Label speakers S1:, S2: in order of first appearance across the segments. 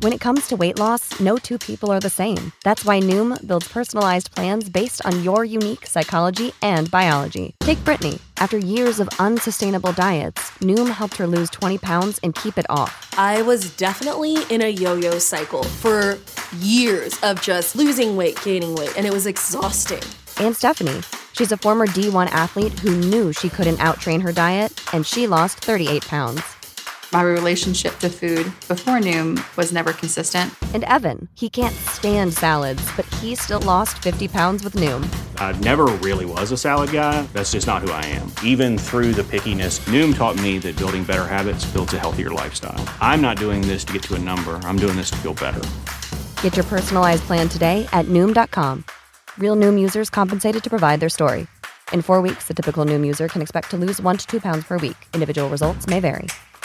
S1: When it comes to weight loss, no two people are the same. That's why Noom builds personalized plans based on your unique psychology and biology. Take Brittany. After years of unsustainable diets, Noom helped her lose 20 pounds and keep it off.
S2: I was definitely in a yo-yo cycle for years of just losing weight, gaining weight, and it was exhausting.
S1: And Stephanie. She's a former D1 athlete who knew she couldn't outtrain her diet, and she lost 38 pounds.
S3: My relationship to food before Noom was never consistent.
S1: And Evan, he can't stand salads, but he still lost 50 pounds with Noom.
S4: I never really was a salad guy. That's just not who I am. Even through the pickiness, Noom taught me that building better habits builds a healthier lifestyle. I'm not doing this to get to a number. I'm doing this to feel better.
S1: Get your personalized plan today at Noom.com. Real Noom users compensated to provide their story. In 4 weeks, the typical Noom user can expect to lose 1 to 2 pounds per week. Individual results may vary.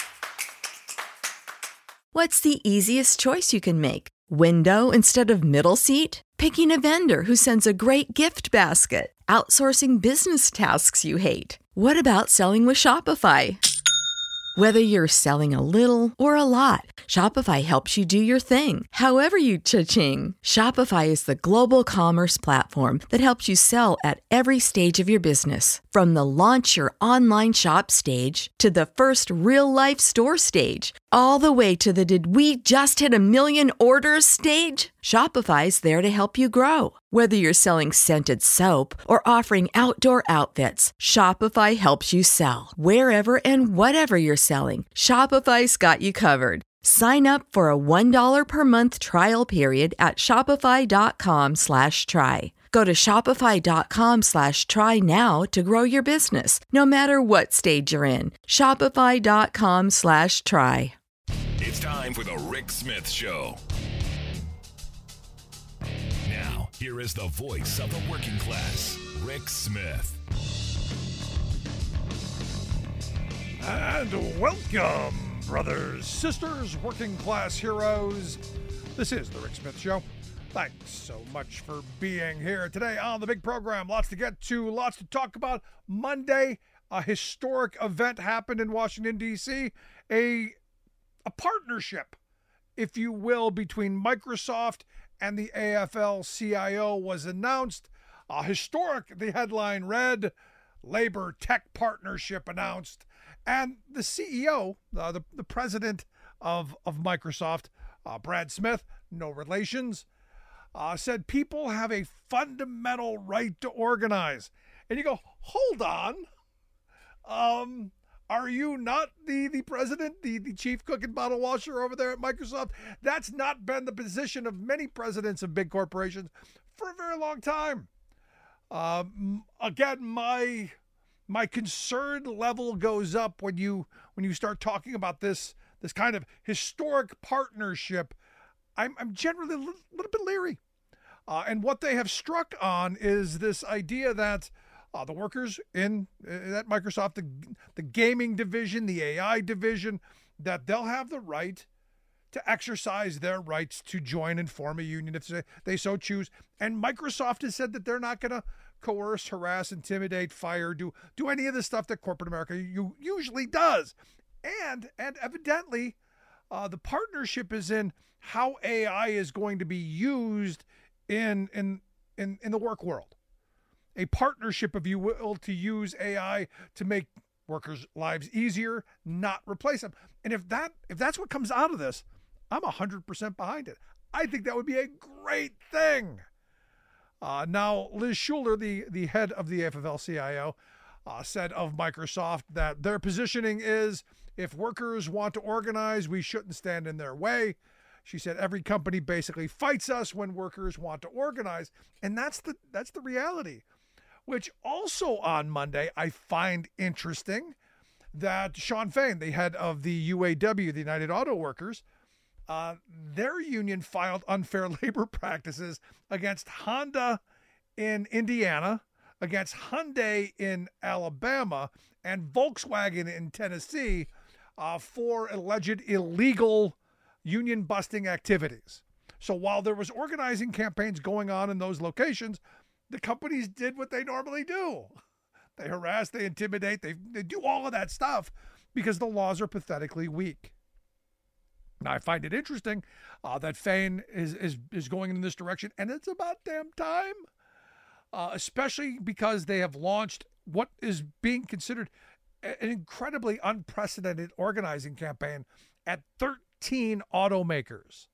S5: What's the easiest choice you can make? Window instead of middle seat? Picking a vendor who sends a great gift basket? Outsourcing business tasks you hate? What about selling with Shopify? Whether you're selling a little or a lot, Shopify helps you do your thing, however you cha-ching. Shopify is the global commerce platform that helps you sell at every stage of your business. From the launch your online shop stage to the first real-life store stage, all the way to the did we just hit a million orders stage. Shopify's there to help you grow. Whether you're selling scented soap or offering outdoor outfits, Shopify helps you sell. Wherever and whatever you're selling, Shopify's got you covered. Sign up for a $1 per month trial period at shopify.com/try. Go to shopify.com/try now to grow your business, no matter what stage you're in. Shopify.com/try.
S6: It's time for the Rick Smith Show. Now, here is the voice of the working class, Rick Smith.
S7: And welcome, brothers, sisters, working class heroes. This is the Rick Smith Show. Thanks so much for being here today on the big program. Lots to get to, lots to talk about. Monday, a historic event happened in Washington, D.C., a partnership, if you will, between Microsoft and the AFL-CIO was announced. Historic, the headline read, Labor Tech Partnership announced. And the CEO, the president of Microsoft, Brad Smith, no relations, said people have a fundamental right to organize. And you go, hold on. Are you not the president, the chief cook and bottle washer over there at Microsoft? That's not been the position of many presidents of big corporations for a very long time. Again, my concern level goes up when you start talking about this kind of historic partnership. I'm generally a little bit leery. And what they have struck on is this idea that the workers at Microsoft, the gaming division, the AI division, that they'll have the right to exercise their rights to join and form a union if they so choose. And Microsoft has said that they're not going to coerce, harass, intimidate, fire, do any of the stuff that corporate America usually does. And evidently, the partnership is in how AI is going to be used in the work world. A partnership, if you will, to use AI to make workers' lives easier, not replace them. And if that's what comes out of this, I'm 100% behind it. I think that would be a great thing. Now, Liz Schuler, the head of the AFL-CIO, said of Microsoft that their positioning is, if workers want to organize, we shouldn't stand in their way. She said every company basically fights us when workers want to organize, and that's the reality. Which also on Monday, I find interesting that Shawn Fain, the head of the UAW, the United Auto Workers, their union filed unfair labor practices against Honda in Indiana, against Hyundai in Alabama, and Volkswagen in Tennessee for alleged illegal union busting activities. So while there was organizing campaigns going on in those locations, the companies did what they normally do. They harass, they intimidate, they do all of that stuff because the laws are pathetically weak. Now, I find it interesting that Fein is going in this direction, and it's about damn time, especially because they have launched what is being considered an incredibly unprecedented organizing campaign at 13 automakers.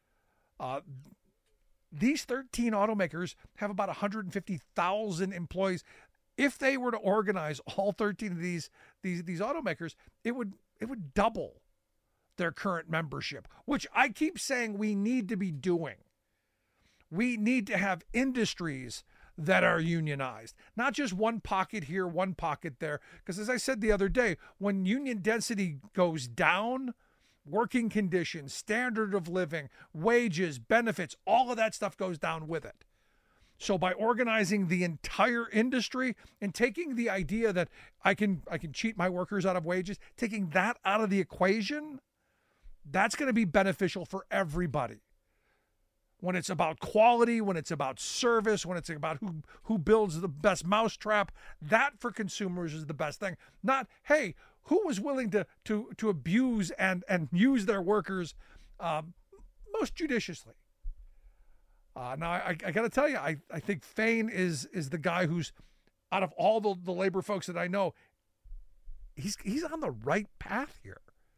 S7: These 13 automakers have about 150,000 employees. If they were to organize all 13 of these automakers, it would double their current membership, which I keep saying we need to be doing. We need to have industries that are unionized, not just one pocket here, one pocket there. Because as I said the other day, when union density goes down, working conditions, standard of living, wages, benefits, all of that stuff goes down with it. So by organizing the entire industry and taking the idea that I can cheat my workers out of wages, taking that out of the equation, that's going to be beneficial for everybody. When it's about quality, when it's about service, when it's about who builds the best mousetrap, that for consumers is the best thing. Not, hey, who was willing to abuse and use their workers most judiciously. Now, I got to tell you, I think Fein is the guy who's, out of all the labor folks that I know, he's on the right path here.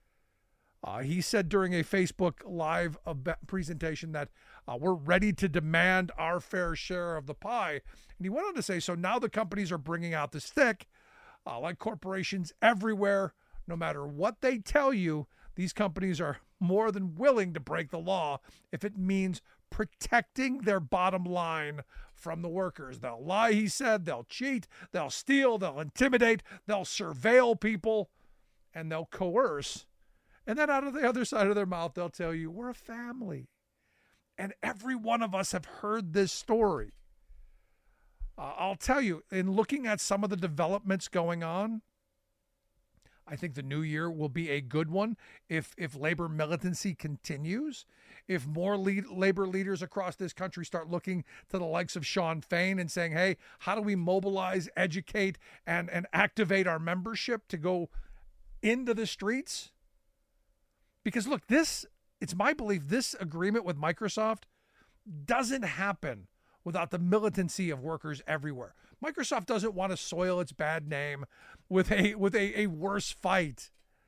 S7: He said during a Facebook Live presentation that we're ready to demand our fair share of the pie. And he went on to say, so now the companies are bringing out the stick, like corporations everywhere. No matter what they tell you, these companies are more than willing to break the law if it means protecting their bottom line from the workers. They'll lie, he said, they'll cheat, they'll steal, they'll intimidate, they'll surveil people, and they'll coerce. And then out of the other side of their mouth, they'll tell you, we're a family. And every one of us have heard this story. I'll tell you, in looking at some of the developments going on, I think the new year will be a good one if labor militancy continues, if more labor leaders across this country start looking to the likes of Shawn Fain and saying, hey, how do we mobilize, educate, and activate our membership to go into the streets? Because look, it's my belief this agreement with Microsoft doesn't happen without the militancy of workers everywhere. Microsoft doesn't want to soil its bad name with a worse fight.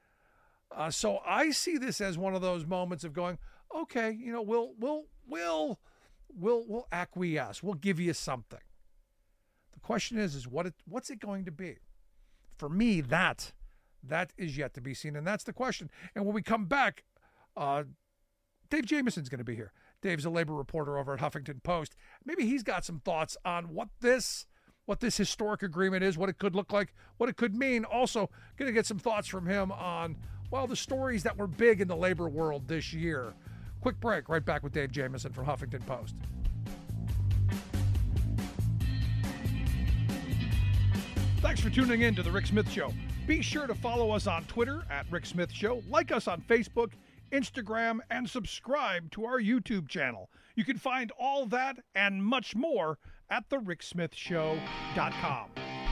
S7: So I see this as one of those moments of going, okay, we'll acquiesce. We'll give you something. The question is what's it going to be? For me, that is yet to be seen, and that's the question. And when we come back, Dave Jamison's going to be here. Dave's a labor reporter over at Huffington Post. Maybe he's got some thoughts on what this historic agreement is, what it could look like, what it could mean. Also, going to get some thoughts from him on, well, the stories that were big in the labor world this year. Quick break. Right back with Dave Jamison from Huffington Post. Thanks for tuning in to The Rick Smith Show. Be sure to follow us on Twitter at Rick Smith Show, like us on Facebook, Instagram, and subscribe to our YouTube channel. You can find all that and much more at thericksmithshow.com.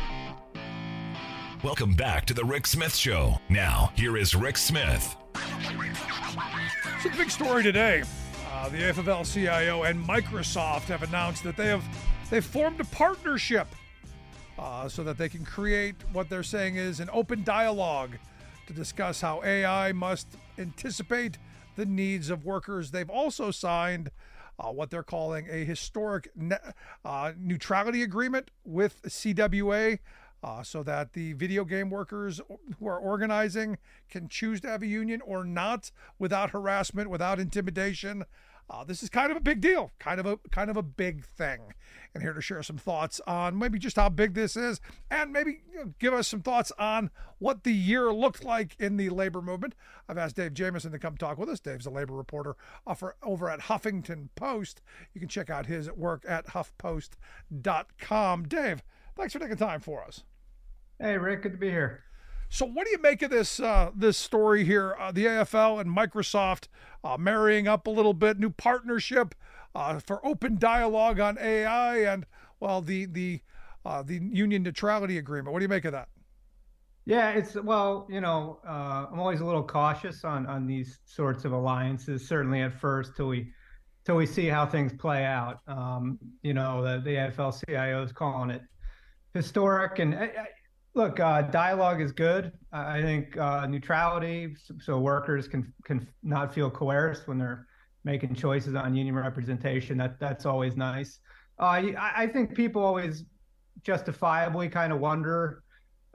S6: Welcome back to The Rick Smith Show. Now, here is Rick Smith.
S7: So the big story today, the AFL-CIO and Microsoft have announced that they've formed a partnership so that they can create what they're saying is an open dialogue to discuss how AI must anticipate the needs of workers. They've also signed what they're calling a historic neutrality agreement with CWA so that the video game workers who are organizing can choose to have a union or not without harassment, without intimidation. This is kind of a big deal, kind of a big thing. And here to share some thoughts on maybe just how big this is and maybe give us some thoughts on what the year looked like in the labor movement. I've asked Dave Jamison to come talk with us. Dave's a labor reporter over at Huffington Post. You can check out his work at huffpost.com. Dave, thanks for taking time for us.
S8: Hey, Rick, good to be here.
S7: So what do you make of this story here? The AFL and Microsoft marrying up a little bit, new partnership for open dialogue on AI, and well, the union neutrality agreement. What do you make of that?
S8: Yeah, it's well, I'm always a little cautious on these sorts of alliances. Certainly at first, till we see how things play out. The AFL-CIO is calling it historic, and look, dialogue is good. I think neutrality, so workers can not feel coerced when they're making choices on union representation. That's always nice. I think people always justifiably kind of wonder,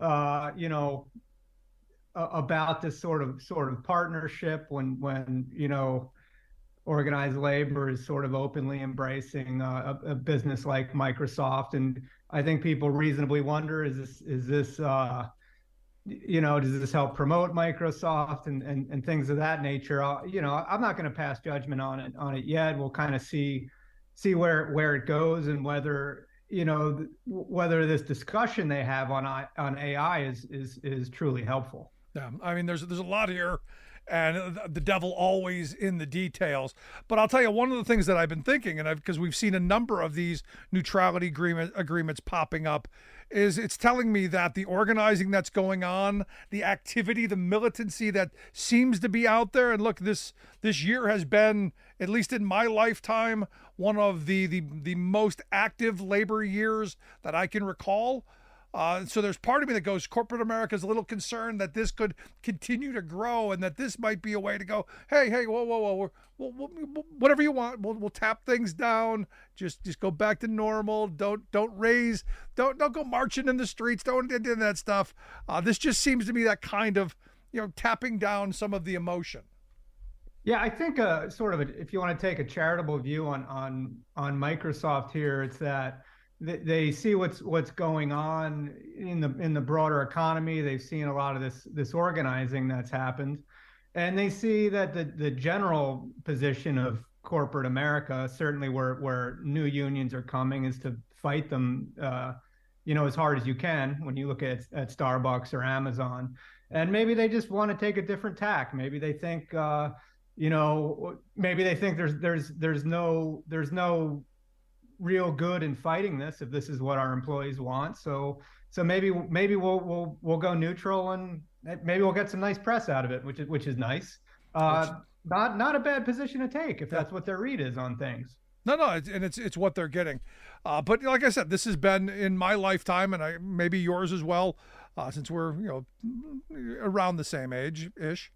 S8: about this sort of partnership when organized labor is sort of openly embracing a business like Microsoft. And I think people reasonably wonder, does this help promote Microsoft and things of that nature? I'm not going to pass judgment on it yet. We'll kind of see where it goes, and whether this discussion they have on AI is truly helpful.
S7: Yeah, I mean, there's a lot here, and the devil always in the details. But I'll tell you, one of the things that I've been thinking, and because we've seen a number of these neutrality agreements popping up, is it's telling me that the organizing that's going on, the activity, the militancy that seems to be out there, and look, this year has been, at least in my lifetime, one of the most active labor years that I can recall. So there's part of me that goes, corporate America is a little concerned that this could continue to grow, and that this might be a way to go, hey, whoa, whatever you want, we'll tap things down, just go back to normal. Don't go marching in the streets, don't do that stuff. This just seems to be that kind of, tapping down some of the emotion.
S8: Yeah, I think if you want to take a charitable view on Microsoft here, it's that they see what's going on in the broader economy. They've seen a lot of this organizing that's happened, and they see that the general position of corporate America, certainly where new unions are coming, is to fight them, as hard as you can. When you look at Starbucks or Amazon, and maybe they just want to take a different tack. Maybe they think, there's no real good in fighting this if this is what our employees want. So maybe we'll go neutral, and maybe we'll get some nice press out of it, which is nice. Not a bad position to take if that's what their read is on things.
S7: No, and it's what they're getting. But like I said, this has been in my lifetime, and maybe yours as well, since we're around the same age ish.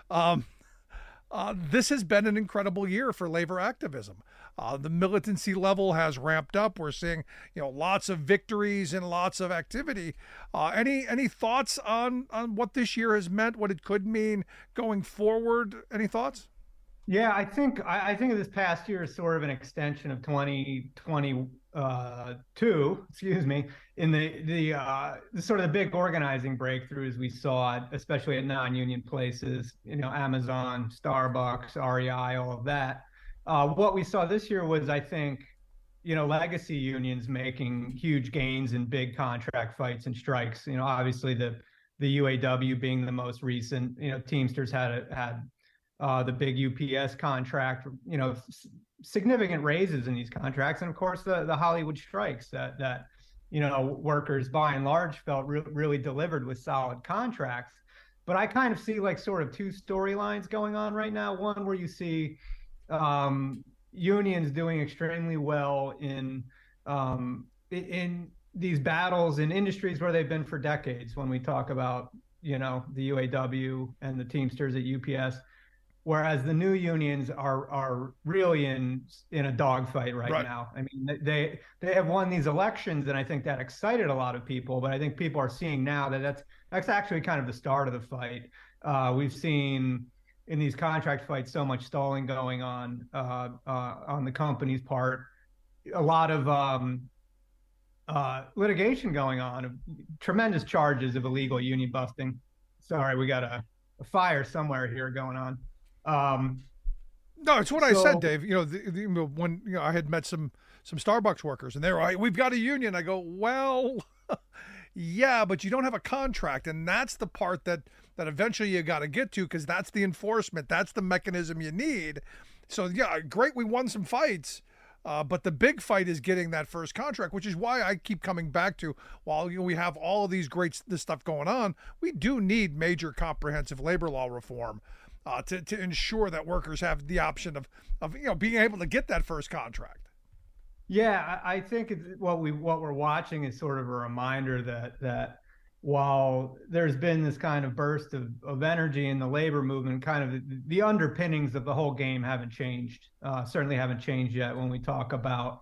S7: This has been an incredible year for labor activism. The militancy level has ramped up. We're seeing, lots of victories and lots of activity. Any thoughts on what this year has meant, what it could mean going forward? Any thoughts?
S8: Yeah, I think this past year is sort of an extension of 2022. Excuse me, in the sort of the big organizing breakthroughs we saw, especially at non-union places. Amazon, Starbucks, REI, all of that. What we saw this year was, I think, legacy unions making huge gains in big contract fights and strikes. Obviously the UAW being the most recent. Teamsters had the big UPS contract. Significant raises in these contracts, and of course the Hollywood strikes that workers by and large felt really delivered with solid contracts. But I kind of see sort of two storylines going on right now. One where you see unions doing extremely well in these battles in industries where they've been for decades. When we talk about the UAW and the Teamsters at UPS, whereas the new unions are really in a dogfight right now. I mean, they have won these elections, and I think that excited a lot of people. But I think people are seeing now that that's actually kind of the start of the fight. We've seen in these contract fights so much stalling going on the company's part, a lot of litigation going on, tremendous charges of illegal union busting. Sorry, we got a fire somewhere here going on.
S7: No, it's what I said, Dave. When I had met some Starbucks workers, and they were like, "We've got a union." I go, "Well, yeah, but you don't have a contract," and that's the part that eventually you got to get to, because that's the enforcement, that's the mechanism you need. So yeah, great, we won some fights, But the big fight is getting that first contract, which is why I keep coming back to, while we have all of this stuff going on, we do need major comprehensive labor law reform to ensure that workers have the option of being able to get that first contract.
S8: Yeah, I think what we're watching is sort of a reminder that while there's been this kind of burst of energy in the labor movement, kind of the underpinnings of the whole game haven't changed. Certainly haven't changed yet when we talk about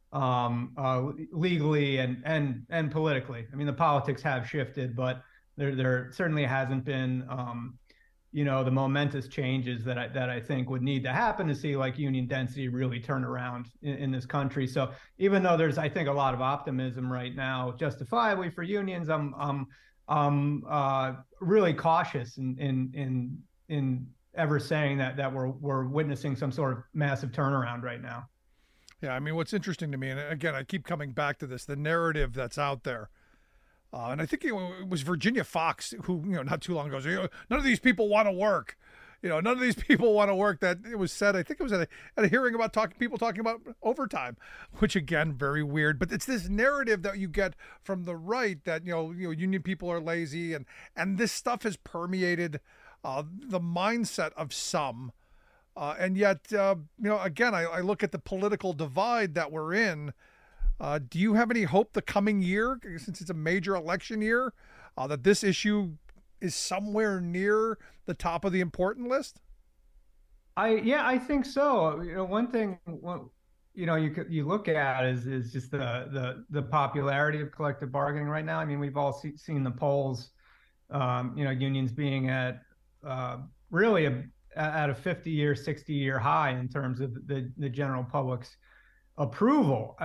S8: legally and politically. I mean, the politics have shifted, but there certainly hasn't been the momentous changes that I think would need to happen to see like union density really turn around in this country. So even though there's, I think, a lot of optimism right now, justifiably for unions, I'm really cautious in ever saying that we're witnessing some sort of massive turnaround right now.
S7: Yeah, I mean, what's interesting to me, and again, I keep coming back to this, the narrative that's out there. And I think it was Virginia Fox who, not too long ago, said, none of these people want to work. None of these people want to work. That it was said, I think it was at a hearing about people talking about overtime, which again, very weird. But it's this narrative that you get from the right that, union people are lazy and this stuff has permeated the mindset of some. And yet, again, I look at the political divide that we're in. Do you have any hope the coming year, since it's a major election year, that this issue is somewhere near the top of the important list?
S8: I think so. One thing you look at is just the popularity of collective bargaining right now. I mean, we've all seen the polls. Unions being at really at a 50-year, 60-year high in terms of the general public's approval.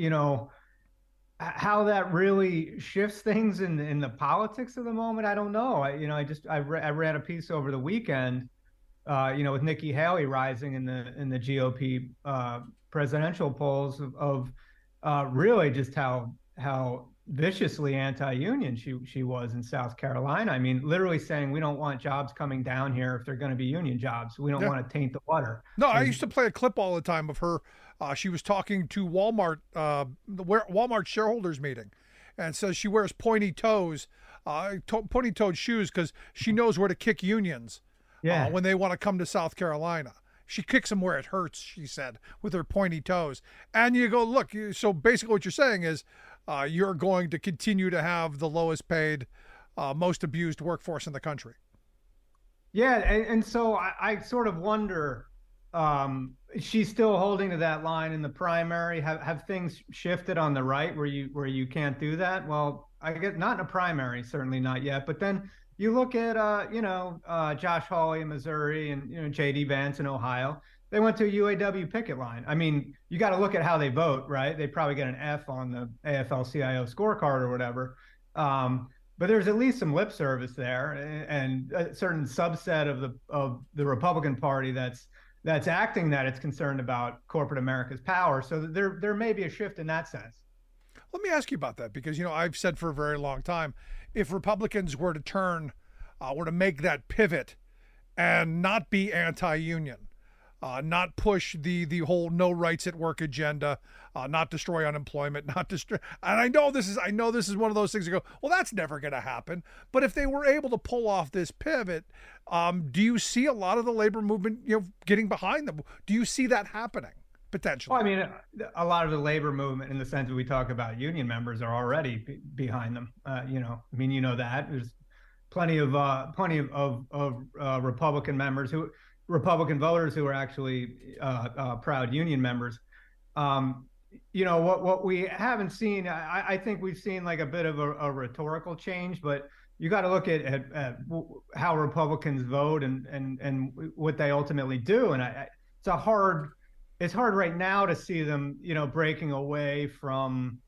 S8: How that really shifts things in the politics of the moment, I don't know. I read a piece over the weekend, with Nikki Haley rising in the GOP presidential polls of really just how viciously anti-union she was in South Carolina. I mean, literally saying we don't want jobs coming down here if they're going to be union jobs. We don't want to taint the water.
S7: No, I used to play a clip all the time of her. She was talking to Walmart, the Walmart shareholders meeting, and says she wears pointy-toed shoes because she knows where to kick unions when they want to come to South Carolina. She kicks them where it hurts, she said, with her pointy toes. And you go, look, so basically what you're saying is you're going to continue to have the lowest paid, most abused workforce in the country.
S8: Yeah, and so I sort of wonder, she's still holding to that line in the primary. Have things shifted on the right where you can't do that? Well, I guess not in a primary, certainly not yet. But then you look at Josh Hawley in Missouri and J.D. Vance in Ohio. They went to a UAW picket line. I mean, you got to look at how they vote, right? They probably get an F on the AFL-CIO scorecard or whatever. But there's at least some lip service there, and a certain subset of the Republican Party that's acting that it's concerned about corporate America's power. So there may be a shift in that sense.
S7: Let me ask you about that, because I've said for a very long time, if Republicans were to make that pivot and not be anti-union, not push the whole no rights at work agenda, not destroy unemployment, and I know this is one of those things you go, well, that's never going to happen. But if they were able to pull off this pivot, do you see a lot of the labor movement, getting behind them? Do you see that happening potentially?
S8: Well, I mean, a lot of the labor movement, in the sense that we talk about union members, are already behind them. That there's plenty of Republican voters who are actually proud union members. What we haven't seen, I think we've seen like a bit of a rhetorical change, but you got to look at how Republicans vote and what they ultimately do. And it's hard right now to see them, breaking away from,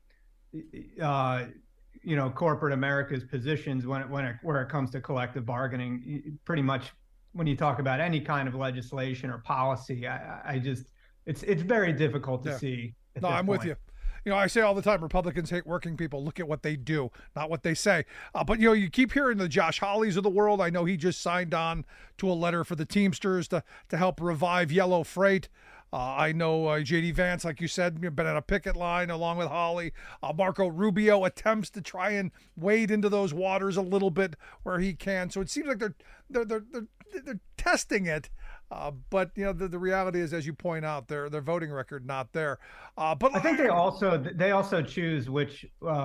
S8: corporate America's positions where it comes to collective bargaining. Pretty much when you talk about any kind of legislation or policy, it's very difficult to see.
S7: No, I'm with you. I say all the time, Republicans hate working people. Look at what they do, not what they say. But you keep hearing the Josh Hawleys of the world. I know he just signed on to a letter for the Teamsters to help revive yellow freight. I know J.D. Vance, like you said, been on a picket line along with Holly. Marco Rubio attempts to try and wade into those waters a little bit where he can. So it seems like they're testing it. But the reality is, as you point out, their voting record not there. But
S8: I think they also choose which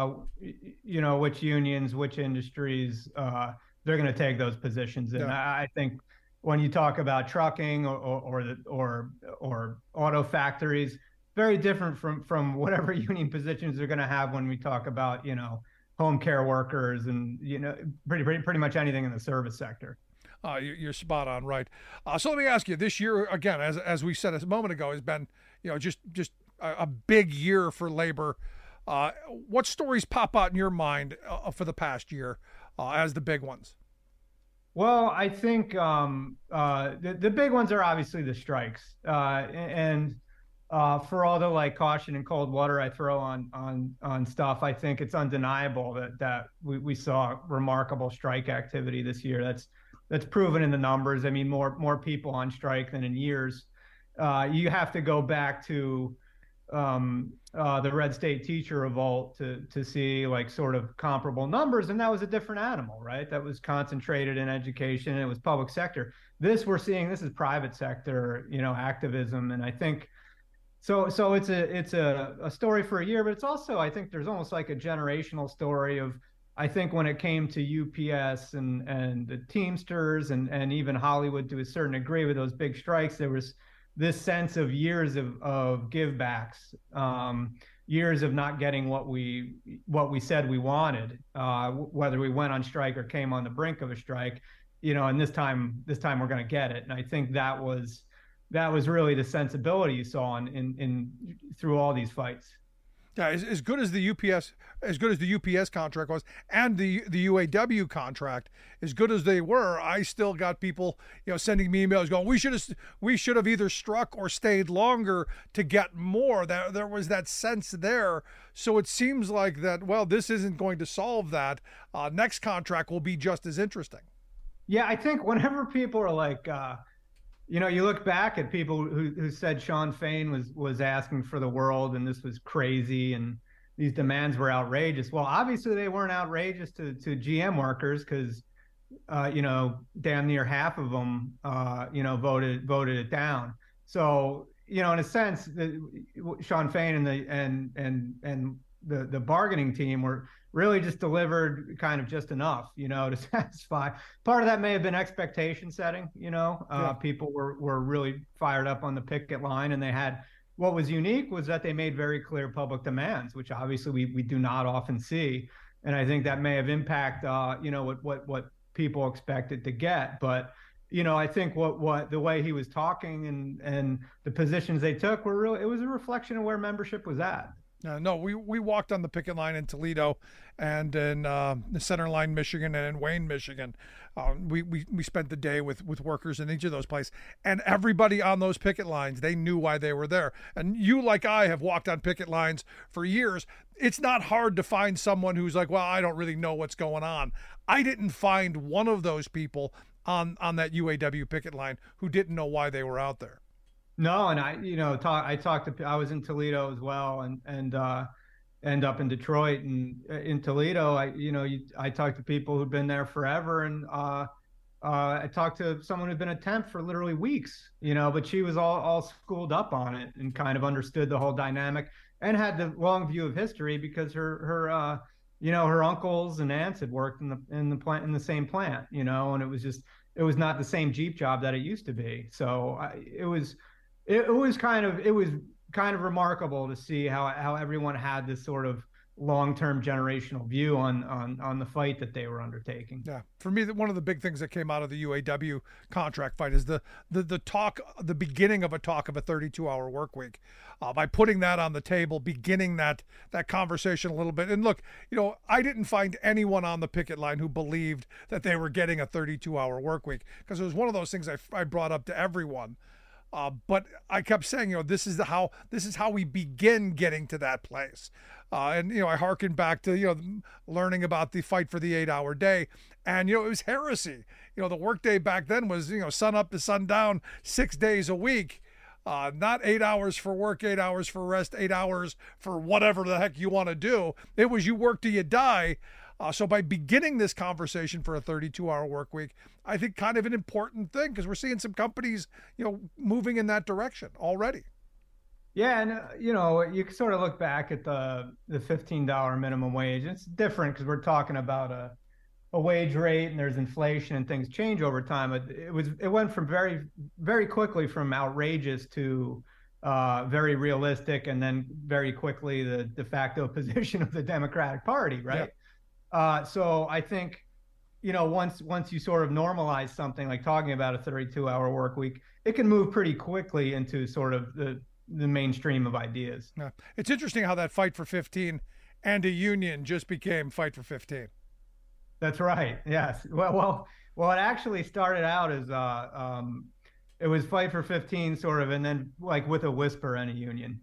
S8: which unions, which industries they're going to take those positions in.
S7: Yeah.
S8: I think when you talk about trucking or auto factories, very different from whatever union positions they're going to have when we talk about home care workers and pretty much anything in the service sector.
S7: You're spot on, right? So let me ask you, this year, again, as we said a moment ago, has been, just a big year for labor. What stories pop out in your mind for the past year as the big ones?
S8: Well, I think the big ones are obviously the strikes, and for all the caution and cold water I throw on stuff, I think it's undeniable that we saw remarkable strike activity this year. That's proven in the numbers. I mean, more people on strike than in years. You have to go back to the Red State Teacher Revolt to see sort of comparable numbers, and that was a different animal, right? That was concentrated in education, and it was public sector. This is private sector, activism, and I think so. It's a story for a year, but it's also, I think there's almost like a generational story of. I think when it came to UPS and the Teamsters and even Hollywood to a certain degree with those big strikes, there was this sense of years of give backs, years of not getting what we said we wanted, whether we went on strike or came on the brink of a strike, and this time we're going to get it. And I think that was really the sensibility you saw in through all these fights.
S7: Yeah, as good as the UPS contract was, and the UAW contract, as good as they were, I still got people, sending me emails going, we should have either struck or stayed longer to get more. There was that sense there. So it seems like that. Well, this isn't going to solve that. Next contract will be just as interesting.
S8: Yeah, I think whenever people are like. You look back at people who said Shawn Fain was asking for the world and this was crazy and these demands were outrageous. Well, obviously they weren't outrageous to GM workers because, damn near half of them, voted it down. So, in a sense, Shawn Fain and the bargaining team were really just delivered kind of just enough, to satisfy. Part of that may have been expectation setting, people were really fired up on the picket line, and they had, what was unique was that they made very clear public demands, which obviously we do not often see. And I think that may have impacted, what people expected to get. But, I think what the way he was talking and the positions they took were really, it was a reflection of where membership was at.
S7: No, we walked on the picket line in Toledo and in the Center Line, Michigan, and in Wayne, Michigan. We spent the day with workers in each of those places. And everybody on those picket lines, they knew why they were there. And you, like I, have walked on picket lines for years. It's not hard to find someone who's like, well, I don't really know what's going on. I didn't find one of those people on that UAW picket line who didn't know why they were out there.
S8: No, and I was in Toledo as well, and up in Detroit, and in Toledo, I talked to people who've been there forever, and I talked to someone who'd been a temp for literally weeks, but she was all schooled up on it and kind of understood the whole dynamic and had the long view of history because her uncles and aunts had worked in the same plant, and it was not the same Jeep job that it used to be. So it was kind of remarkable to see how everyone had this sort of long-term generational view on the fight that they were undertaking.
S7: Yeah, for me, one of the big things that came out of the UAW contract fight is the beginning of a talk of a 32-hour work week. By putting that on the table, beginning that conversation a little bit. And look, I didn't find anyone on the picket line who believed that they were getting a 32-hour work week, because it was one of those things I brought up to everyone. But I kept saying, this is how we begin getting to that place. And I hearkened back to, learning about the fight for the 8-hour day. And, it was heresy. The workday back then was, sun up to sundown, 6 days a week. Not 8 hours for work, 8 hours for rest, 8 hours for whatever the heck you want to do. It was you work till you die. So by beginning this conversation for a 32-hour work week, I think kind of an important thing, because we're seeing some companies, moving in that direction already.
S8: Yeah, and you can sort of look back at the $15 minimum wage. It's different because we're talking about a wage rate, and there's inflation and things change over time. It went from very, very quickly from outrageous to very realistic, and then very quickly the de facto position of the Democratic Party, right? Yeah. So I think once you sort of normalize something like talking about a 32-hour work week, it can move pretty quickly into sort of the mainstream of ideas.
S7: Yeah. It's interesting how that Fight for 15 and a union just became Fight for 15.
S8: That's right. Yes. Well, it actually started out as it was Fight for 15 sort of, and then like with a whisper and a union,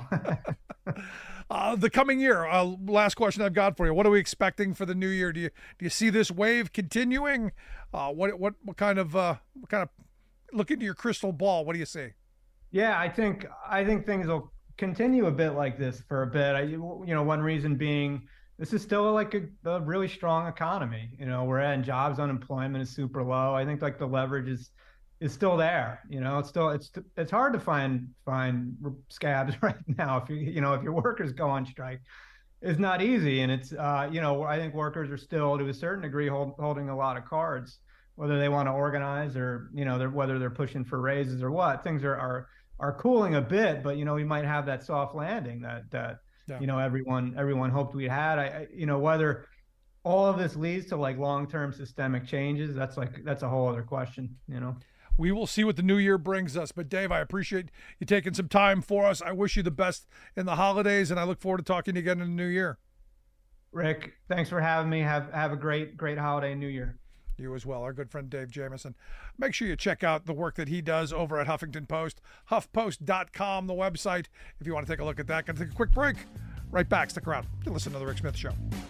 S7: The coming year, last question I've got for you. What are we expecting for the new year? Do you see this wave continuing? What kind of look into your crystal ball? What do you see?
S8: Yeah, I think things will continue a bit like this for a bit. One reason being this is still like a really strong economy. We're at jobs, unemployment is super low. I think like the leverage is still there. It's hard to find scabs right now. If your workers go on strike, it's not easy. And it's I think workers are still to a certain degree holding a lot of cards, whether they want to organize or whether they're pushing for raises or what. Things are cooling a bit, but we might have that soft landing that everyone hoped we had. Whether all of this leads to like long-term systemic changes, that's a whole other question.
S7: We will see what the new year brings us. But Dave, I appreciate you taking some time for us. I wish you the best in the holidays, and I look forward to talking to you again in the new year.
S8: Rick, thanks for having me. Have a great holiday new year.
S7: You as well, our good friend Dave Jamieson. Make sure you check out the work that he does over at Huffington Post, huffpost.com, the website, if you want to take a look at that. Going to take a quick break. Right back. Stick around. You listen to The Rick Smith Show.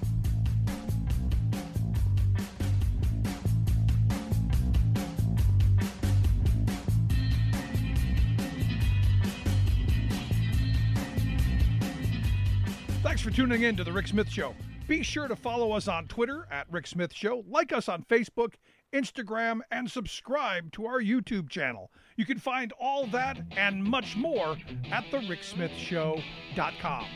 S7: Thanks for tuning in to The Rick Smith Show. Be sure to follow us on Twitter at Rick Smith Show, like us on Facebook, Instagram, and subscribe to our YouTube channel. You can find all that and much more at thericksmithshow.com.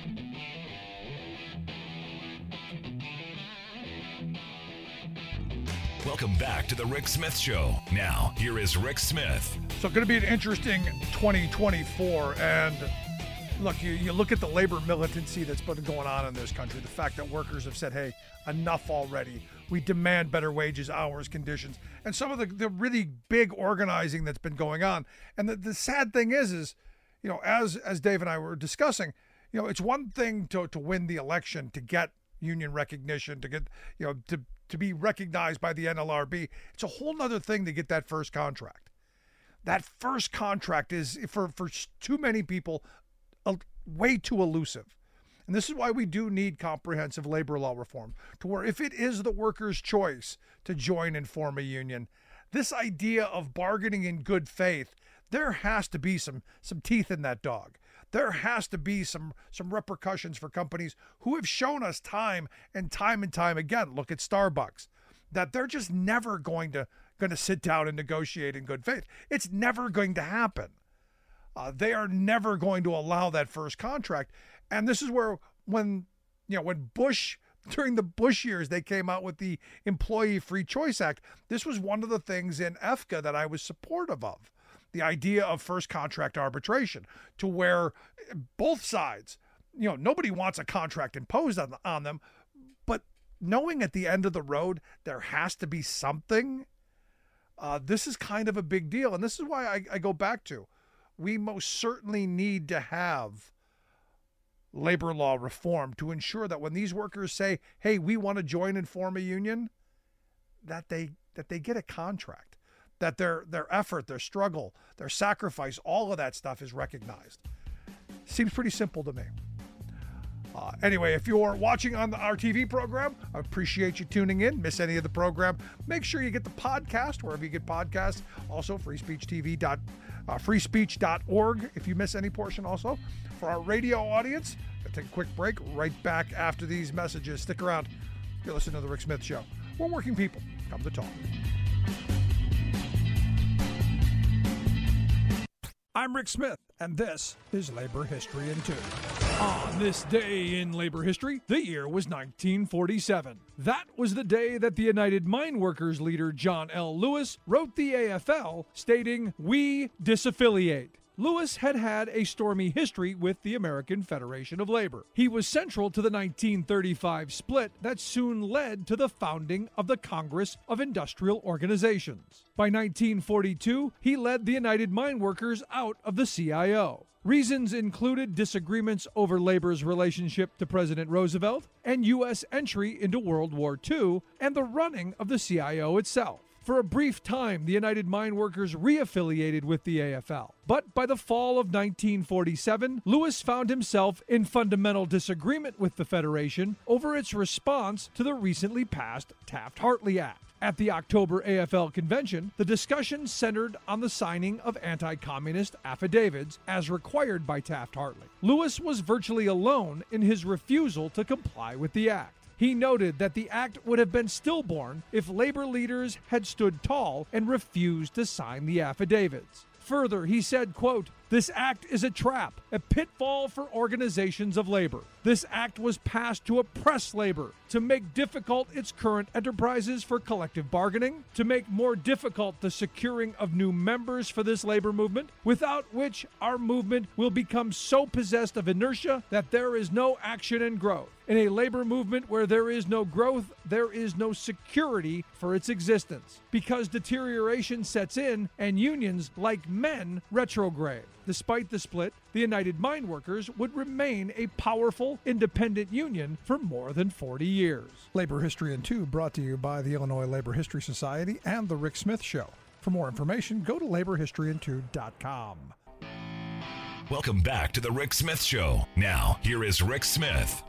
S6: Welcome back to The Rick Smith Show. Now, here is Rick Smith.
S7: So it's going to be an interesting 2024, and look, you look at the labor militancy that's been going on in this country, the fact that workers have said, hey, enough already. We demand better wages, hours, conditions, and some of the really big organizing that's been going on. And the sad thing is as Dave and I were discussing, it's one thing to win the election, to get union recognition, to get, to be recognized by the NLRB. It's a whole nother thing to get that first contract. That first contract is, for too many people, way too elusive. And this is why we do need comprehensive labor law reform, to where if it is the worker's choice to join and form a union, this idea of bargaining in good faith, there has to be some teeth in that dog. There has to be some repercussions for companies who have shown us time and time again, look at Starbucks, that they're just never going to sit down and negotiate in good faith. It's never going to happen. They are never going to allow that first contract. And this is where when Bush, during the Bush years, they came out with the Employee Free Choice Act. This was one of the things in EFCA that I was supportive of. The idea of first contract arbitration, to where both sides, nobody wants a contract imposed on them, but knowing at the end of the road, there has to be something. This is kind of a big deal. And this is why I go back to, we most certainly need to have labor law reform to ensure that when these workers say, hey, we want to join and form a union, that they get a contract, that their effort, their struggle, their sacrifice, all of that stuff is recognized. Seems pretty simple to me. Anyway, if you're watching on our TV program, I appreciate you tuning in. Miss any of the program, make sure you get the podcast wherever you get podcasts. Also, freespeechtv.com freespeech.org if you miss any portion also. For our radio audience, we'll take a quick break right back after these messages. Stick around. You're listening to The Rick Smith Show. We're working people. Come to talk. I'm Rick Smith, and this is Labor History in 2. On this day in labor history, the year was 1947. That was the day that the United Mine Workers leader John L. Lewis wrote the AFL, stating, "We disaffiliate." Lewis had had a stormy history with the American Federation of Labor. He was central to the 1935 split that soon led to the founding of the Congress of Industrial Organizations. By 1942, he led the United Mine Workers out of the CIO. Reasons included disagreements over labor's relationship to President Roosevelt and U.S. entry into World War II and the running of the CIO itself. For a brief time, the United Mine Workers re-affiliated with the AFL. But by the fall of 1947, Lewis found himself in fundamental disagreement with the Federation over its response to the recently passed Taft-Hartley Act. At the October AFL convention, the discussion centered on the signing of anti-communist affidavits as required by Taft-Hartley. Lewis was virtually alone in his refusal to comply with the act. He noted that the act would have been stillborn if labor leaders had stood tall and refused to sign the affidavits. Further, he said, quote, "This act is a trap, a pitfall for organizations of labor. This act was passed to oppress labor, to make difficult its current enterprises for collective bargaining, to make more difficult the securing of new members for this labor movement, without which our movement will become so possessed of inertia that there is no action and growth. In a labor movement where there is no growth, there is no security for its existence, because deterioration sets in and unions, like men, retrograde." Despite the split, the United Mine Workers would remain a powerful, independent union for more than 40 years. Labor History in 2 brought to you by the Illinois Labor History Society and The Rick Smith Show. For more information, go to laborhistoryin2.com.
S6: Welcome back to The Rick Smith Show. Now, here is Rick Smith.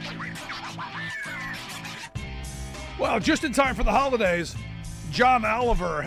S7: Well, just in time for the holidays, John Oliver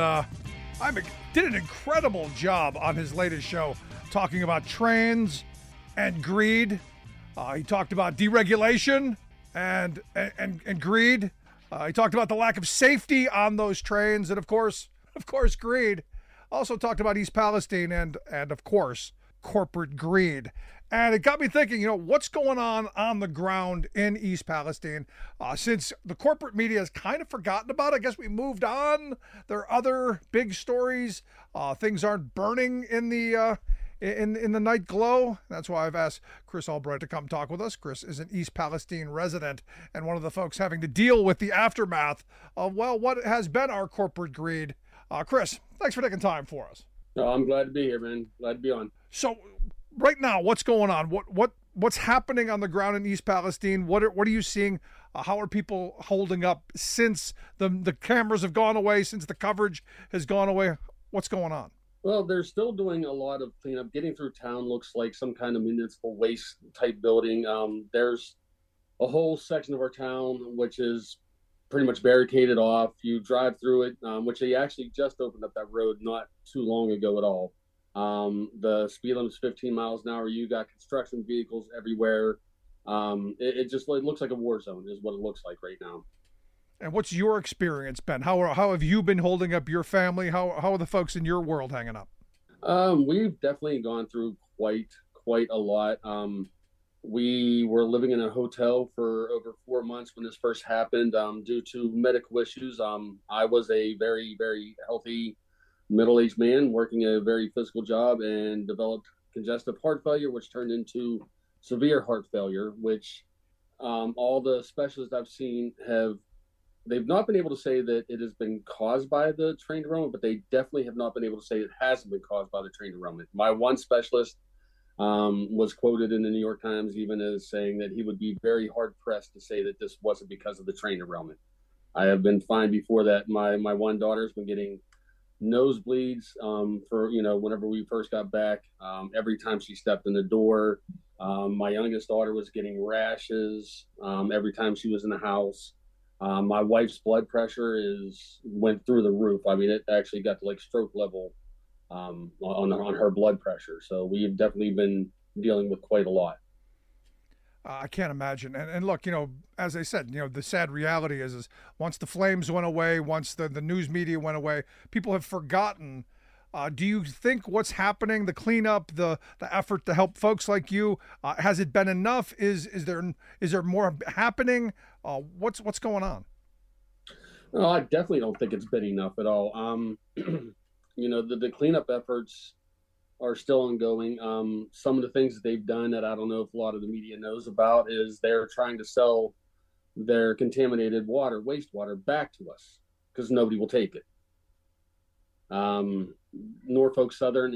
S7: did an incredible job on his latest show talking about trains and greed. He talked about deregulation and greed. He talked about the lack of safety on those trains and, of course, greed. Also talked about East Palestine and of course, corporate greed. And it got me thinking, what's going on the ground in East Palestine? Since the corporate media has kind of forgotten about it, I guess we moved on. There are other big stories. Things aren't burning in the night glow. That's why I've asked Chris Albright to come talk with us. Chris is an East Palestine resident and one of the folks having to deal with the aftermath of, what has been our corporate greed. Chris, thanks for taking time for us.
S9: No, I'm glad to be here, man. Glad to be on.
S7: So, right now, what's going on? What's happening on the ground in East Palestine? What are you seeing? How are people holding up since the cameras have gone away, since the coverage has gone away? What's going on?
S9: Well, they're still doing a lot of cleanup. Getting through town looks like some kind of municipal waste type building. There's a whole section of our town which is pretty much barricaded off. You drive through it, which they actually just opened up that road not too long ago at all. The speed limit is 15 miles an hour. You got construction vehicles everywhere. It looks like a war zone is what it looks like right now.
S7: And what's your experience been? How have you been holding up your family? How are the folks in your world hanging up?
S9: We've definitely gone through quite a lot. We were living in a hotel for over 4 months when this first happened due to medical issues. I was a very, very healthy middle-aged man working a very physical job and developed congestive heart failure, which turned into severe heart failure, which all the specialists I've seen they've not been able to say that it has been caused by the train derailment, but they definitely have not been able to say it hasn't been caused by the train derailment. My one specialist was quoted in the New York Times even as saying that he would be very hard pressed to say that this wasn't because of the train derailment. I have been fine before that. My one daughter's been getting nosebleeds for whenever we first got back. Every time she stepped in the door, my youngest daughter was getting rashes every time she was in the house. My wife's blood pressure went through the roof. I mean, it actually got to like stroke level on her blood pressure. So we've definitely been dealing with quite a lot.
S7: I can't imagine. And look, as I said, the sad reality is once the flames went away, once the news media went away, people have forgotten. Do you think what's happening, the cleanup, the effort to help folks like you, has it been enough? Is there more happening? What's going on?
S9: No, I definitely don't think it's been enough at all. The cleanup efforts are still ongoing. Some of the things that they've done that I don't know if a lot of the media knows about is they're trying to sell their contaminated wastewater back to us because nobody will take it. Norfolk Southern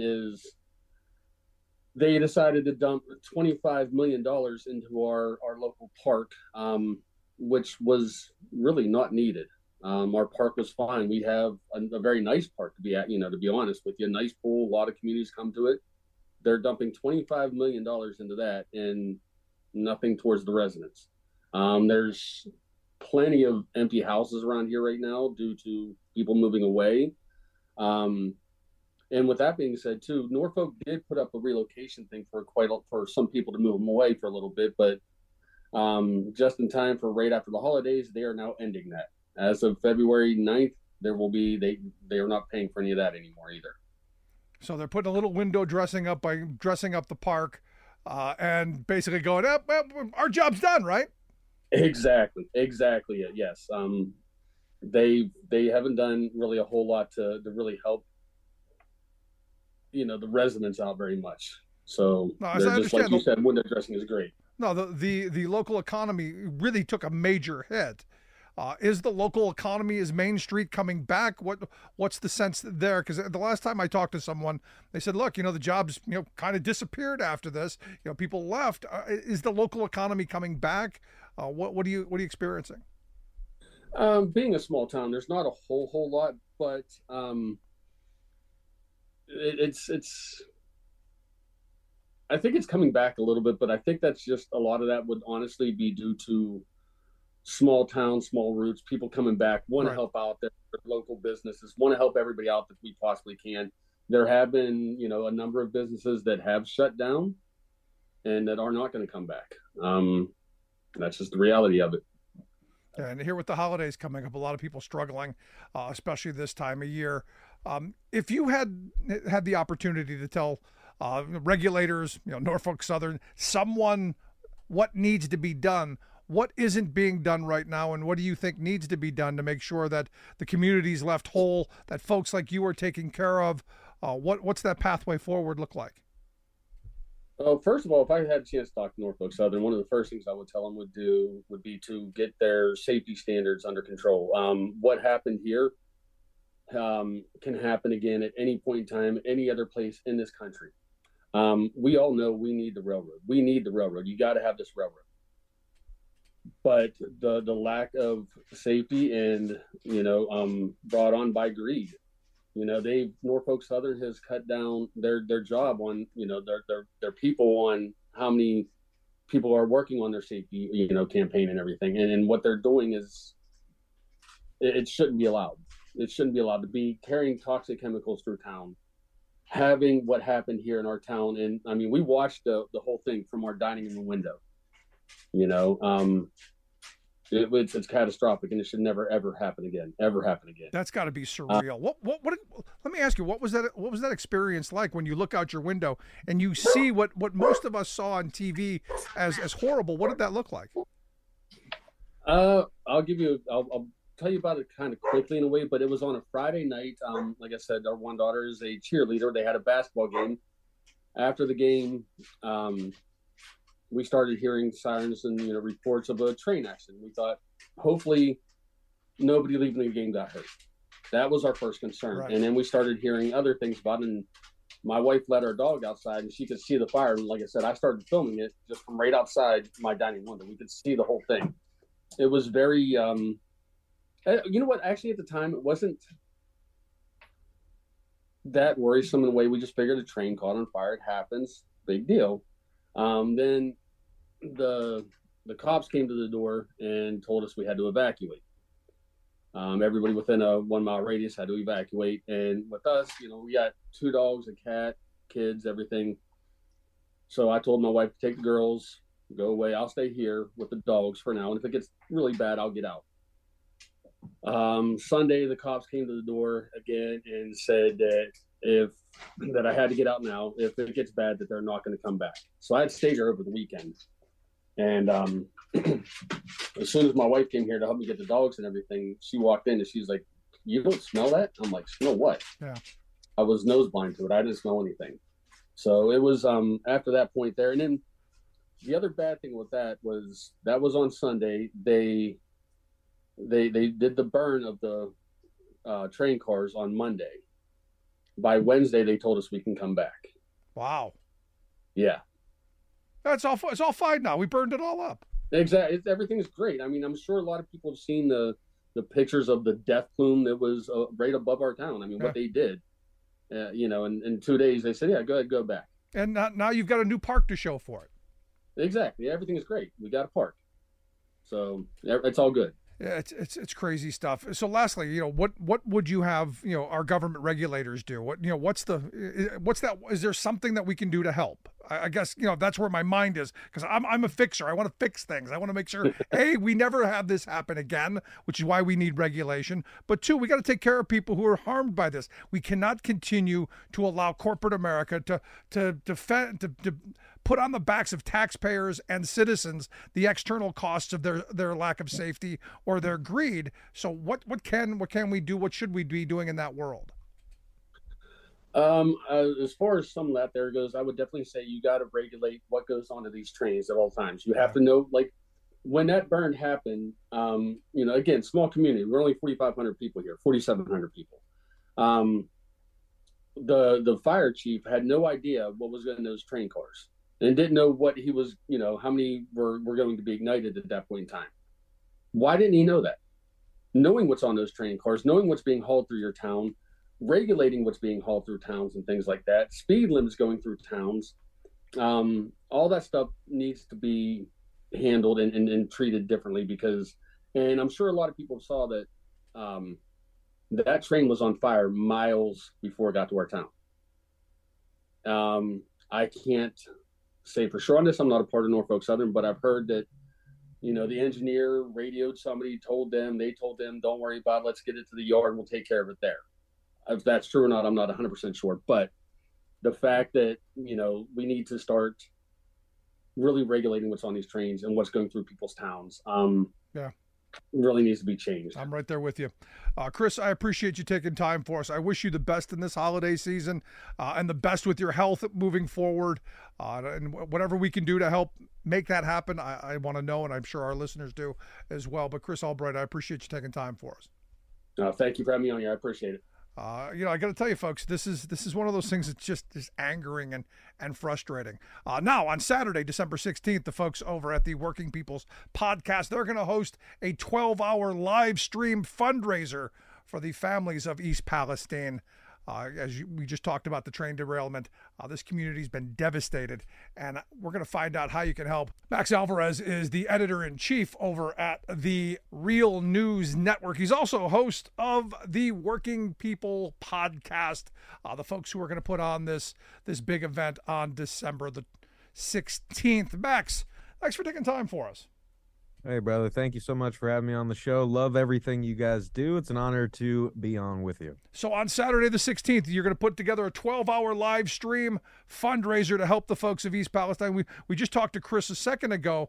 S9: they decided to dump $25 million into our local park, which was really not needed. Our park was fine. We have a very nice park to be at, to be honest with you, a nice pool, a lot of communities come to it. They're dumping $25 million into that and nothing towards the residents. There's plenty of empty houses around here right now due to people moving away. And with that being said too, Norfolk did put up a relocation thing for some people to move them away for a little bit, but just in time for right after the holidays, they are now ending that. As of February 9th, they are not paying for any of that anymore either.
S7: So they're putting a little window dressing up by dressing up the park, and basically going, well, our job's done, right?
S9: Exactly. Yes. They haven't done really a whole lot to really help, the residents out very much. So they're just like you said, window dressing is great.
S7: No, the local economy really took a major hit. Is the local economy, is Main Street coming back? What's the sense there? Because the last time I talked to someone, they said, look, the jobs, kind of disappeared after this. People left. Is the local economy coming back? What are you experiencing?
S9: Being a small town, there's not a whole lot, but it's. I think it's coming back a little bit, but I think that's just a lot of that would honestly be due to small towns, small roots, people coming back, want to help out their local businesses, want to help everybody out that we possibly can. There have been, a number of businesses that have shut down and that are not going to come back. That's just the reality of it.
S7: Yeah, and here with the holidays coming up, a lot of people struggling, especially this time of year. If you had the opportunity to tell regulators, Norfolk Southern, someone what needs to be done, what isn't being done right now, and what do you think needs to be done to make sure that the community's left whole, that folks like you are taken care of? What's that pathway forward look like?
S9: First of all, if I had a chance to talk to Norfolk Southern, one of the first things I would tell them would be to get their safety standards under control. What happened here can happen again at any point in time, any other place in this country. We all know we need the railroad. We need the railroad. You got to have this railroad. But the lack of safety and, brought on by greed, Norfolk Southern has cut down their job on, their people on how many people are working on their safety, campaign and everything. And what they're doing is it shouldn't be allowed. It shouldn't be allowed to be carrying toxic chemicals through town, having what happened here in our town. And I mean, we watched the whole thing from our dining room window. It's catastrophic, and it should never ever happen again. That's
S7: got to be surreal. What let me ask you, what was that experience like when you look out your window and you see what most of us saw on TV as horrible? What did that look like?
S9: I'll tell you about it kind of quickly in a way, but it was on a Friday night. Like I said, our one daughter is a cheerleader. They had a basketball game. After the game, we started hearing sirens and reports of a train accident. We thought, hopefully, nobody leaving the game got hurt. That was our first concern. Right. And then we started hearing other things about it. And my wife let our dog outside, and she could see the fire. And like I said, I started filming it just from right outside my dining window. We could see the whole thing. It was very, you know what? Actually, at the time, it wasn't that worrisome in a way. We just figured a train caught on fire. It happens. Big deal. Then the cops came to the door and told us we had to evacuate. Everybody within a 1 mile radius had to evacuate. And with us, we got 2 dogs, a cat, kids, everything. So I told my wife to take the girls, go away. I'll stay here with the dogs for now. And if it gets really bad, I'll get out. Sunday, the cops came to the door again and said that I had to get out now. If it gets bad, that they're not going to come back. So I had stayed here over the weekend. And as soon as my wife came here to help me get the dogs and everything, she walked in and she's like, "You don't smell that?" I'm like, "Smell what?"
S7: Yeah.
S9: I was nose blind to it. I didn't smell anything. So it was after that point there. And then the other bad thing with that was on Sunday. They did the burn of the train cars on Monday. By Wednesday, they told us we can come back.
S7: Wow.
S9: Yeah.
S7: It's all fine now. We burned it all up.
S9: Exactly. Everything's great. I mean, I'm sure a lot of people have seen the pictures of the death plume that was right above our town. I mean, what they did, in 2 days, they said, "Yeah, go ahead, go back."
S7: And now you've got a new park to show for it.
S9: Exactly. Everything is great. We got a park. So it's all good.
S7: Yeah, it's crazy stuff. So lastly, what would you have, our government regulators do? What's that? Is there something that we can do to help? I guess, that's where my mind is, because I'm a fixer. I want to fix things. I want to make sure, A, we never have this happen again, which is why we need regulation. But 2, we got to take care of people who are harmed by this. We cannot continue to allow corporate America to put on the backs of taxpayers and citizens the external costs of their lack of safety or their greed. So what can we do? What should we be doing in that world?
S9: As far as some of that there goes, I would definitely say you got to regulate what goes onto these trains at all times. You have to know, like, when that burn happened, again, small community, we're only 4,500 people here, 4,700 people. The fire chief had no idea what was in those train cars and didn't know what he was, how many were going to be ignited at that point in time. Why didn't he know that? Knowing what's on those train cars, knowing what's being hauled through your town, regulating what's being hauled through towns and things like that, speed limits going through towns, all that stuff needs to be handled and treated differently, because, and I'm sure a lot of people saw that that train was on fire miles before it got to our town. I can't say for sure on this. I'm not a part of Norfolk Southern, but I've heard that, the engineer radioed somebody, they told them, "Don't worry about it. Let's get it to the yard. We'll take care of it there." If that's true or not, I'm not 100% sure. But the fact that, we need to start really regulating what's on these trains and what's going through people's towns. Really needs to be changed.
S7: I'm right there with you. Chris, I appreciate you taking time for us. I wish you the best in this holiday season and the best with your health moving forward. And whatever we can do to help make that happen, I want to know, and I'm sure our listeners do as well. But Chris Albright, I appreciate you taking time for us.
S9: Thank you for having me on here. I appreciate it.
S7: I got to tell you, folks, this is one of those things that's just angering and frustrating. Now, on Saturday, December 16th, the folks over at the Working People's Podcast, they're going to host a 12-hour live stream fundraiser for the families of East Palestine. We just talked about the train derailment, this community's been devastated, and we're going to find out how you can help. Max Alvarez is the editor-in-chief over at the Real News Network. He's also host of the Working People Podcast, the folks who are going to put on this big event on December the 16th. Max, thanks for taking time for us.
S10: Hey, brother. Thank you so much for having me on the show. Love everything you guys do. It's an honor to be on with you. So on Saturday the 16th, you're going to put together a 12-hour live stream fundraiser to help the folks of East Palestine. We just talked to Chris a second ago.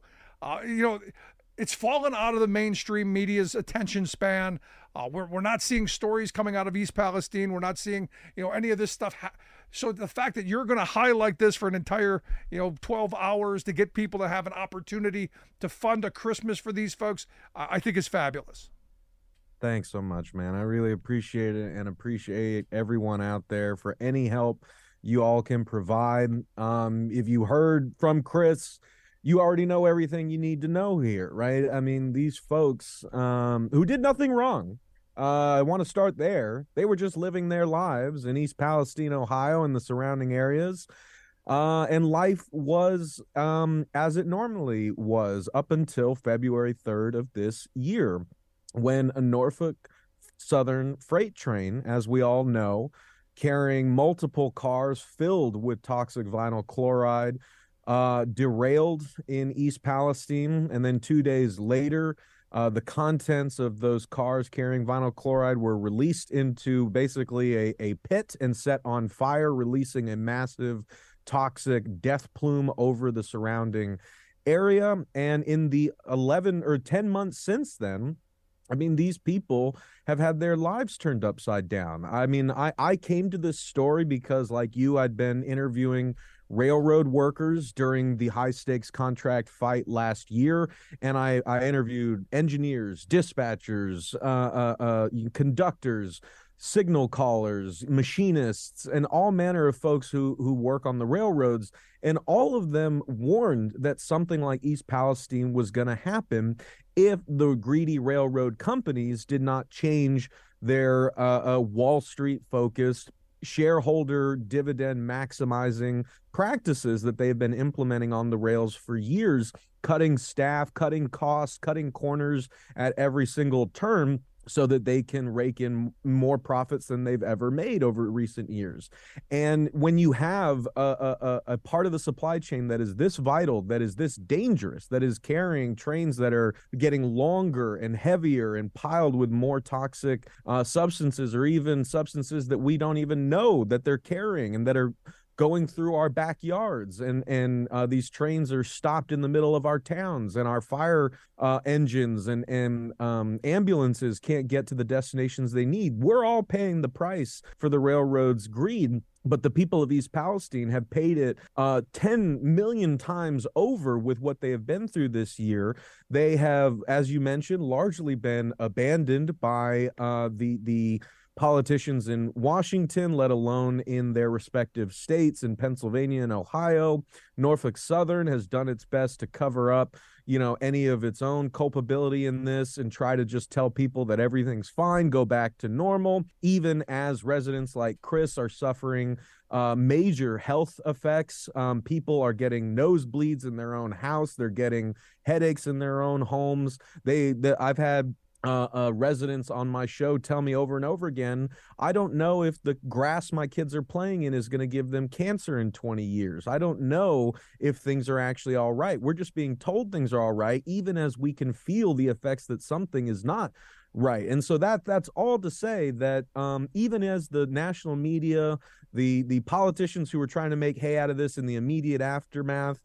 S10: It's fallen out of the mainstream media's attention span. We're not seeing stories coming out of East Palestine. We're not seeing, any of this stuff. So the fact that you're going to highlight this for an entire, 12 hours to get people to have an opportunity to fund a Christmas for these folks, I think is fabulous. Thanks so much, man. I really appreciate it and appreciate everyone out there for any help you all can provide. If you heard from Chris, you already know everything you need to know here, right? I mean, these folks who did nothing wrong, I want to start there. They were just living their lives in East Palestine, Ohio, and the surrounding areas. And life was as it normally was up until February 3rd of this year, when a Norfolk Southern freight train, as we all know, carrying multiple cars filled with toxic vinyl chloride, derailed in East Palestine. And then 2 days later, the contents of those cars carrying vinyl chloride were released into basically a pit and set on fire, releasing a massive toxic death plume over the surrounding area. And in the 11 or 10 months since then, I mean, these people have had their lives turned upside down. I mean, I came to this story because, like you, I'd been interviewing railroad workers during the high stakes contract fight last year. And I interviewed engineers, dispatchers, conductors, signal callers, machinists, and all manner of folks who work on the railroads. And all of them warned that something like East Palestine was going to happen if the greedy railroad companies did not change their Wall Street focused shareholder dividend maximizing practices that they've been implementing on the rails for years, cutting staff, cutting costs, cutting corners at every single turn, so that they can rake in more profits than they've ever made over recent years. And when you have a part of the supply chain that is this vital, that is this dangerous, that is carrying trains that are getting longer and heavier and piled with more toxic substances, or even substances that we don't even know that they're carrying and that are going through our backyards, and these trains are stopped in the middle of our towns, and our fire engines and ambulances can't get to the destinations they need. We're all paying the price for the railroad's greed, but the people of East Palestine have paid it 10 million times over with what they have been through this year. They have, as you mentioned, largely been abandoned by the politicians in Washington, let alone in their respective states in Pennsylvania and Ohio. Norfolk Southern has done its best to cover up, any of its own culpability in this and try to just tell people that everything's fine, go back to normal, even as residents like Chris are suffering major health effects. People are getting nosebleeds in their own house. They're getting headaches in their own homes. I've had residents on my show tell me over and over again, I don't know if the grass my kids are playing in is going to give them cancer in 20 years. I don't know if things are actually all right. We're just being told things are all right, even as we can feel the effects that something is not right. And so that's all to say that even as the national media, the politicians who were trying to make hay out of this in the immediate aftermath,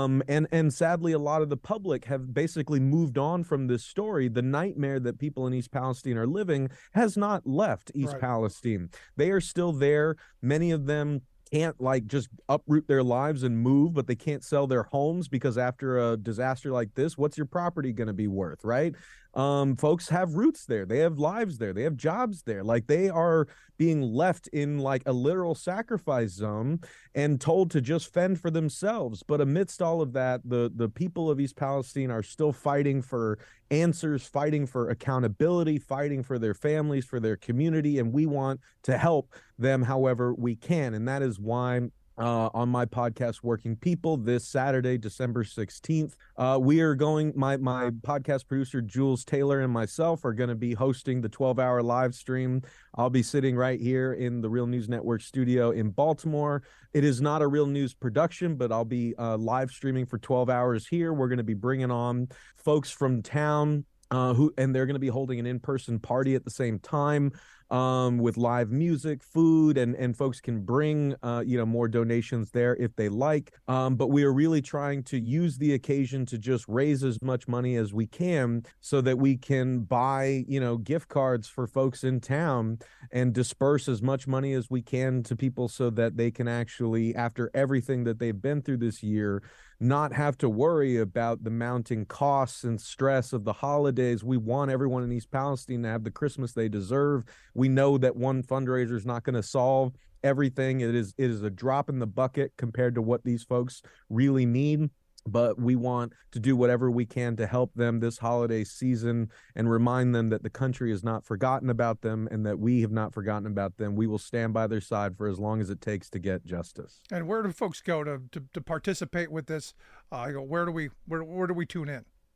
S10: and sadly a lot of the public have basically moved on from this story, the nightmare that people in East Palestine are living has not left East Palestine. They are still there. Many of them can't just uproot their lives and move, but they can't sell their homes because after a disaster like this, what's your property going to be worth, right? Folks have roots there. They have lives there. They have jobs there. They are being left in a literal sacrifice zone and told to just fend for themselves. But amidst all of that, the people of East Palestine are still fighting for answers, fighting for accountability, fighting for their families, for their community. And we want to help them however we can. And that is why on my podcast, Working People, this Saturday, December 16th, we are going, my podcast producer, Jules Taylor, and myself are going to be hosting the 12-hour live stream. I'll be sitting right here in the Real News Network studio in Baltimore. It is not a Real News production, but I'll be live streaming for 12 hours here. We're going to be bringing on folks from town and they're going to be holding an in-person party at the same time. With live music, food, and folks can bring, more donations there if they like. But we are really trying to use the occasion to just raise as much money as we can so that we can buy, gift cards for folks in town and disperse as much money as we can to people so that they can actually, after everything that they've been through this year, not have to worry about the mounting costs and stress of the holidays. We want everyone in East Palestine to have the Christmas they deserve. We know that one fundraiser is not going to solve everything. It is a drop in the bucket compared to what these folks really need. But we want to do whatever we can to help them this holiday season and remind them that the country has not forgotten about them and that we have not forgotten about them. We will stand by their side for as long as it takes to get justice.
S7: And where do folks go to participate with this? Where do we tune in?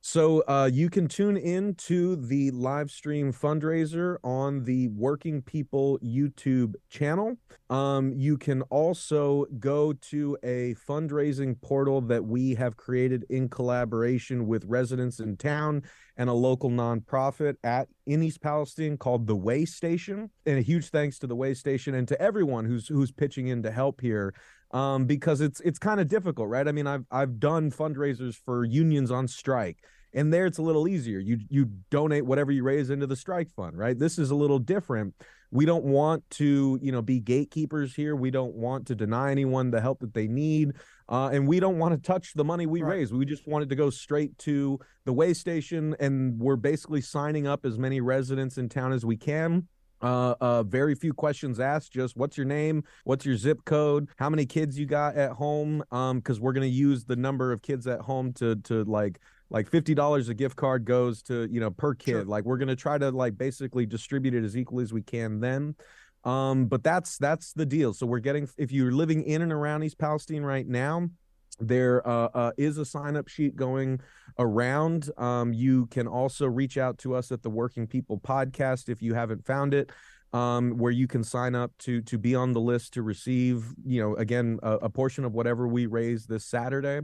S10: So you can tune in to the live stream fundraiser on the Working People YouTube channel. You can also go to a fundraising portal that we have created in collaboration with residents in town and a local nonprofit in East Palestine called The Way Station. And a huge thanks to The Way Station and to everyone who's pitching in to help here. Because it's kind of difficult, right? I mean, I've done fundraisers for unions on strike, and there it's a little easier. You donate whatever you raise into the strike fund, right? This is a little different. We don't want to, be gatekeepers here. We don't want to deny anyone the help that they need, and we don't want to touch the money we raise. We just want it to go straight to the Way Station, and we're basically signing up as many residents in town as we can. Very few questions asked, just what's your name, what's your zip code, how many kids you got at home, because we're going to use the number of kids at home to like $50 a gift card goes to, per kid. Sure. Like we're going to try to basically distribute it as equally as we can then. But that's the deal. So we're getting, if you're living in and around East Palestine right now, there is a sign-up sheet going around. You can also reach out to us at the Working People Podcast if you haven't found it, where you can sign up to be on the list to receive, again, a portion of whatever we raise this Saturday.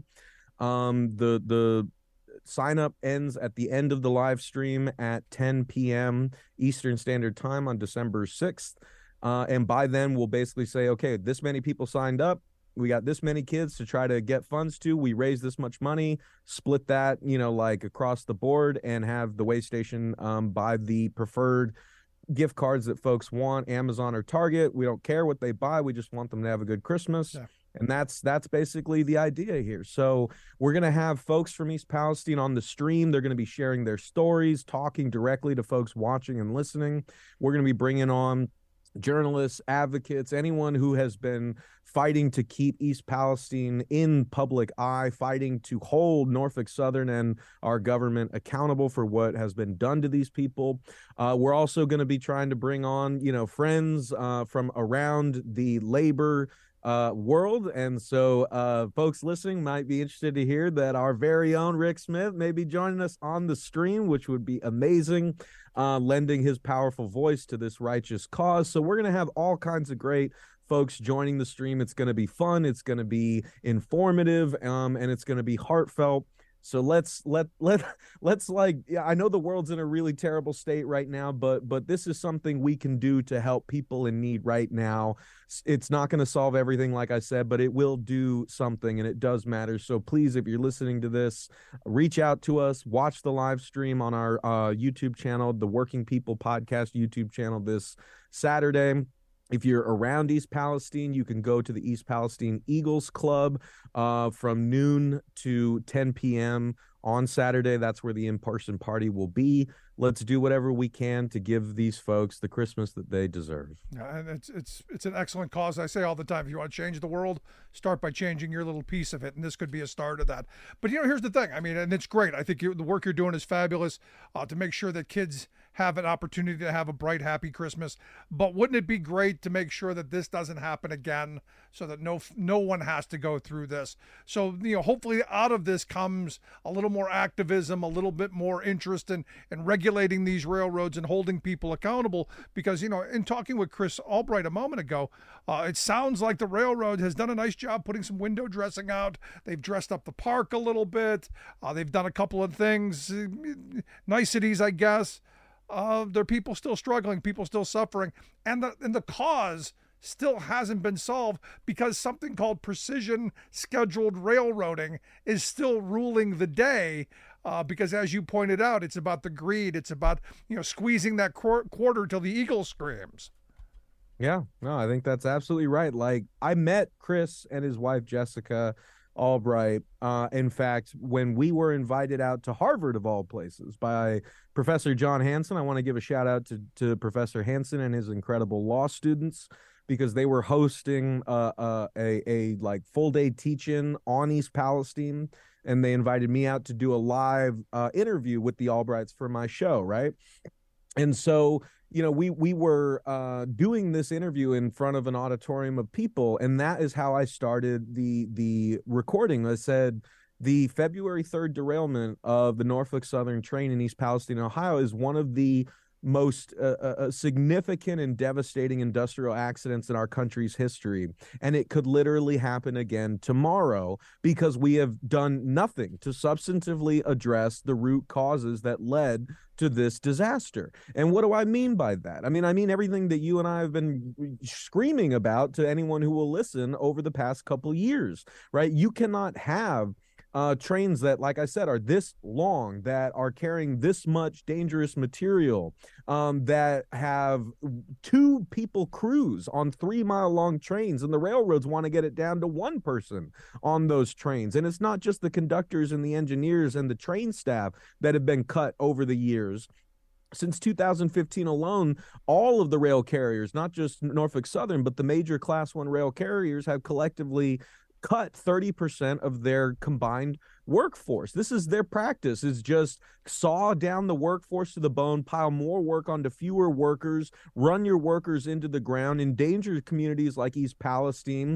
S10: The sign-up ends at the end of the live stream at 10 p.m. Eastern Standard Time on December 6th. And by then, we'll basically say, okay, this many people signed up. We got this many kids to try to get funds to. We raise this much money, split that, across the board, and have the Way Station buy the preferred gift cards that folks want, Amazon or Target. We don't care what they buy. We just want them to have a good Christmas. Yeah. And that's basically the idea here. So we're going to have folks from East Palestine on the stream. They're going to be sharing their stories, talking directly to folks watching and listening. We're going to be bringing on journalists, advocates, anyone who has been fighting to keep East Palestine in public eye, fighting to hold Norfolk Southern and our government accountable for what has been done to these people. We're also going to be trying to bring on, friends from around the labor world. And so folks listening might be interested to hear that our very own Rick Smith may be joining us on the stream, which would be amazing, lending his powerful voice to this righteous cause. So we're going to have all kinds of great folks joining the stream. It's going to be fun. It's going to be informative, and it's going to be heartfelt. So let's I know the world's in a really terrible state right now, but this is something we can do to help people in need right now. It's not going to solve everything, like I said, but it will do something, and it does matter. So please, if you're listening to this, reach out to us, watch the live stream on our YouTube channel, the Working People Podcast YouTube channel this Saturday. If you're around East Palestine, you can go to the East Palestine Eagles Club from noon to 10 p.m. on Saturday. That's where the in-person party will be. Let's do whatever we can to give these folks the Christmas that they deserve.
S7: Yeah, and it's an excellent cause. I say all the time, if you want to change the world, start by changing your little piece of it, and this could be a start of that. But, here's the thing. I mean, and it's great. I think the work you're doing is fabulous to make sure that kids have an opportunity to have a bright, happy Christmas. But wouldn't it be great to make sure that this doesn't happen again, so that no one has to go through this? So, hopefully out of this comes a little more activism, a little bit more interest in regulating these railroads and holding people accountable. Because, in talking with Chris Albright a moment ago, it sounds like the railroad has done a nice job putting some window dressing out. They've dressed up the park a little bit. They've done a couple of things, niceties, I guess. There are people still struggling, people still suffering, and the cause still hasn't been solved because something called precision scheduled railroading is still ruling the day. Because as you pointed out, it's about the greed. It's about squeezing that quarter till the eagle screams.
S10: Yeah, no, I think that's absolutely right. Like, I met Chris and his wife Jessica Albright, in fact, when we were invited out to Harvard, of all places, by Professor John Hanson. I want to give a shout out to Professor Hanson and his incredible law students, because they were hosting a like full day teach-in on East Palestine, and they invited me out to do a live interview with the Albrights for my show, right? And so, we were doing this interview in front of an auditorium of people, and that is how I started the recording. I said, the February 3rd derailment of the Norfolk Southern train in East Palestine, Ohio, is one of the most significant and devastating industrial accidents in our country's history. And it could literally happen again tomorrow because we have done nothing to substantively address the root causes that led to this disaster. And what do I mean by that? I mean everything that you and I have been screaming about to anyone who will listen over the past couple years, right? You cannot have trains that, like I said, are this long, that are carrying this much dangerous material, that have 2 people crews on 3-mile-long trains, and the railroads want to get it down to 1 person on those trains. And it's not just the conductors and the engineers and the train staff that have been cut over the years. Since 2015 alone, all of the rail carriers, not just Norfolk Southern, but the major Class 1 rail carriers have collectively cut 30% of their combined workforce. This is their practice, is just saw down the workforce to the bone, pile more work onto fewer workers, run your workers into the ground, endanger communities like East Palestine,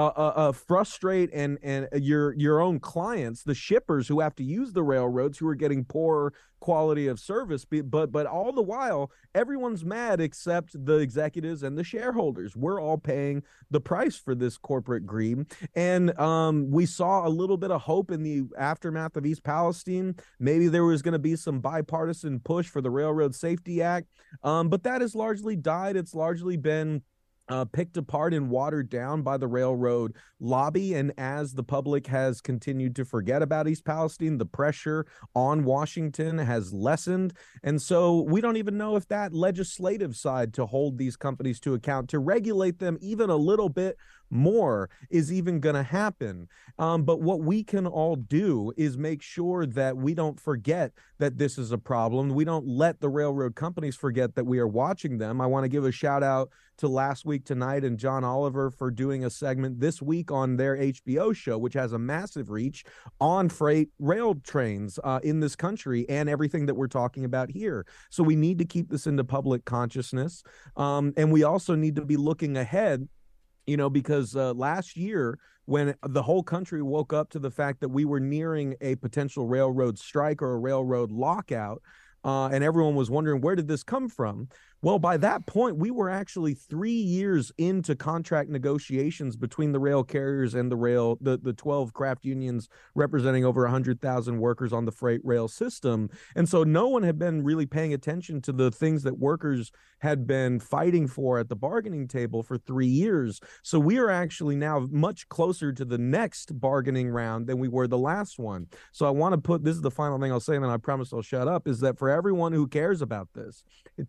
S10: frustrate and your own clients, the shippers who have to use the railroads, who are getting poor quality of service. But all the while, everyone's mad except the executives and the shareholders. We're all paying the price for this corporate greed. And we saw a little bit of hope in the aftermath of East Palestine. Maybe there was going to be some bipartisan push for the Railroad Safety Act, but that has largely died. It's largely been picked apart and watered down by the railroad lobby. And as the public has continued to forget about East Palestine, the pressure on Washington has lessened. And so we don't even know if that legislative side to hold these companies to account, to regulate them even a little bit more, is even going to happen. But what we can all do is make sure that we don't forget that this is a problem. We don't let the railroad companies forget that we are watching them. I want to give a shout out to Last Week Tonight and John Oliver for doing a segment this week on their HBO show, which has a massive reach on freight rail trains in this country and everything that we're talking about here. So we need to keep this into public consciousness. And we also need to be looking ahead, because last year, when the whole country woke up to the fact that we were nearing a potential railroad strike or a railroad lockout, and everyone was wondering, where did this come from? Well, by that point, we were actually 3 years into contract negotiations between the rail carriers and the 12 craft unions representing over 100,000 workers on the freight rail system. And so no one had been really paying attention to the things that workers had been fighting for at the bargaining table for 3 years. So we are actually now much closer to the next bargaining round than we were the last one. So I want to this is the final thing I'll say, and then I promise I'll shut up, is that for everyone who cares about this,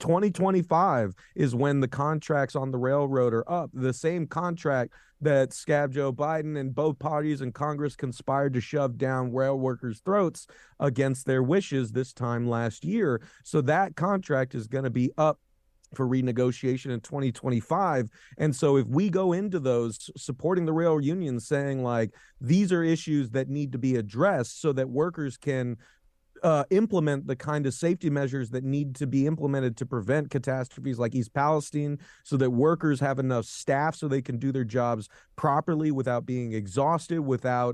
S10: 2025 is when the contracts on the railroad are up. The same contract that scabbed Joe Biden and both parties in Congress conspired to shove down rail workers' throats against their wishes this time last year. So that contract is going to be up for renegotiation in 2025. And so if we go into those supporting the rail unions, saying like, these are issues that need to be addressed so that workers can implement the kind of safety measures that need to be implemented to prevent catastrophes like East Palestine, so that workers have enough staff so they can do their jobs properly without being exhausted, without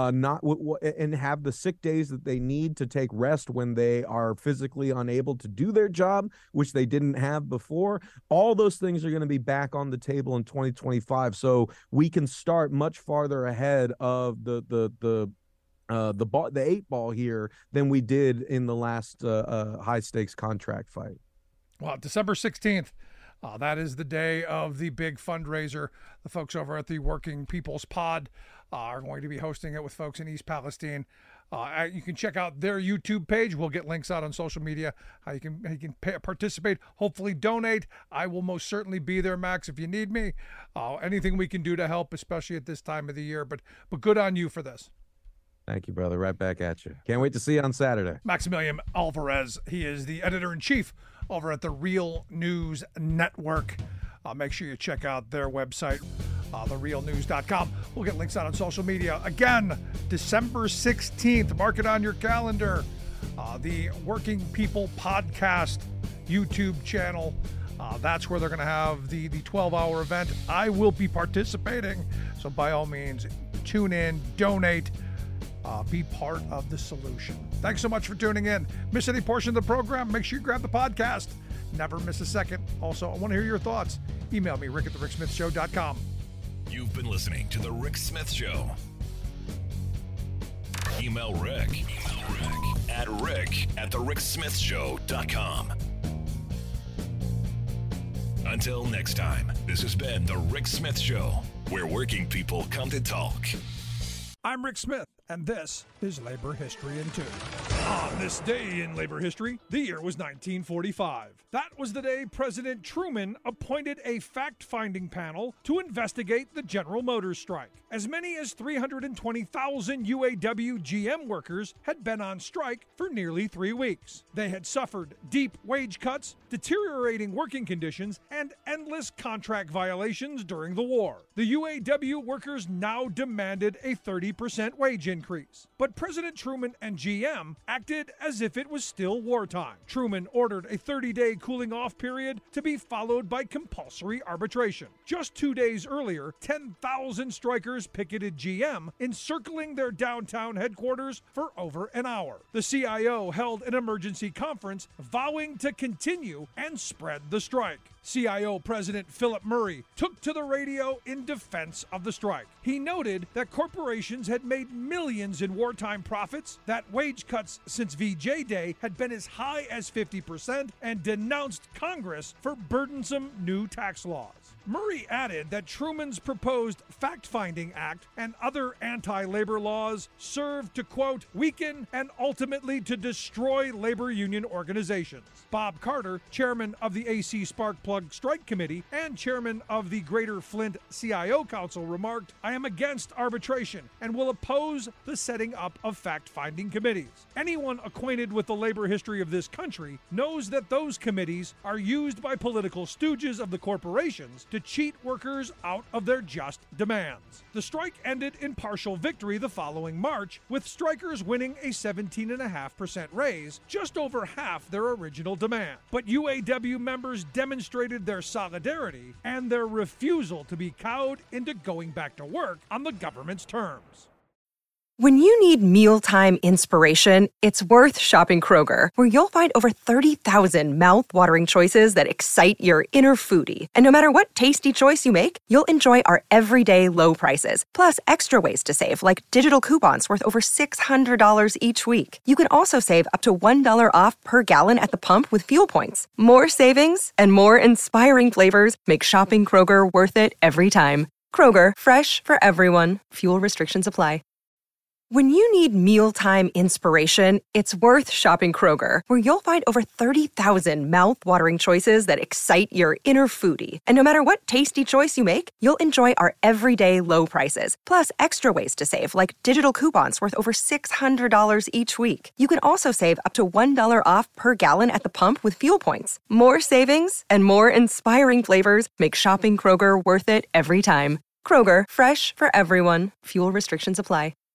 S10: and have the sick days that they need to take rest when they are physically unable to do their job, which they didn't have before. All those things are going to be back on the table in 2025. So we can start much farther ahead of the 8 ball here than we did in the last high stakes contract fight.
S7: Well, December 16th, that is the day of the big fundraiser. The folks over at the Working People's Pod are going to be hosting it with folks in East Palestine. You can check out their YouTube page. We'll get links out on social media, how you can participate, hopefully donate. I will most certainly be there, Max, if you need me. Anything we can do to help, especially at this time of the year. But good on you for this.
S10: Thank you, brother. Right back at you. Can't wait to see you on Saturday.
S7: Maximilian Alvarez. He is the editor-in-chief over at the Real News Network. Make sure you check out their website, therealnews.com. We'll get links out on social media. Again, December 16th. Mark it on your calendar. The Working People Podcast YouTube channel. That's where they're going to have the 12-hour event. I will be participating. So by all means, tune in, donate. be part of the solution. Thanks so much for tuning in. Miss any portion of the program, make sure you grab the podcast. Never miss a second. Also, I want to hear your thoughts. Email me, rick@thericksmithshow.com.
S6: You've been listening to The Rick Smith Show. Email Rick at rick@thericksmithshow.com. Until next time, this has been The Rick Smith Show, where working people come to talk.
S7: I'm Rick Smith, and this is Labor History in 2. On this day in labor history, the year was 1945. That was the day President Truman appointed a fact-finding panel to investigate the General Motors strike. As many as 320,000 UAW GM workers had been on strike for nearly 3 weeks. They had suffered deep wage cuts, deteriorating working conditions, and endless contract violations during the war. The UAW workers now demanded a 30% wage increase. But President Truman and GM acted as if it was still wartime. Truman ordered a 30-day cooling-off period to be followed by compulsory arbitration. Just 2 days earlier, 10,000 strikers picketed GM, encircling their downtown headquarters for over an hour. The CIO held an emergency conference vowing to continue and spread the strike. CIO President Philip Murray took to the radio in defense of the strike. He noted that corporations had made millions in wartime profits, that wage cuts since VJ Day had been as high as 50%, and denounced Congress for burdensome new tax laws. Murray added that Truman's proposed Fact-Finding Act and other anti-labor laws served to, quote, weaken and ultimately to destroy labor union organizations. Bob Carter, chairman of the AC Sparkplug Strike Committee and chairman of the Greater Flint CIO Council, remarked, I am against arbitration and will oppose the setting up of fact-finding committees. Anyone acquainted with the labor history of this country knows that those committees are used by political stooges of the corporations to cheat workers out of their just demands. The strike ended in partial victory the following March, with strikers winning a 17.5% raise, just over half their original demand. But UAW members demonstrated their solidarity and their refusal to be cowed into going back to work on the government's terms.
S11: When you need mealtime inspiration, it's worth shopping Kroger, where you'll find over 30,000 mouth-watering choices that excite your inner foodie. And no matter what tasty choice you make, you'll enjoy our everyday low prices, plus extra ways to save, like digital coupons worth over $600 each week. You can also save up to $1 off per gallon at the pump with fuel points. More savings and more inspiring flavors make shopping Kroger worth it every time. Kroger, fresh for everyone. Fuel restrictions apply. When you need mealtime inspiration, it's worth shopping Kroger, where you'll find over 30,000 mouth-watering choices that excite your inner foodie. And no matter what tasty choice you make, you'll enjoy our everyday low prices, plus extra ways to save, like digital coupons worth over $600 each week. You can also save up to $1 off per gallon at the pump with fuel points. More savings and more inspiring flavors make shopping Kroger worth it every time. Kroger, fresh for everyone. Fuel restrictions apply.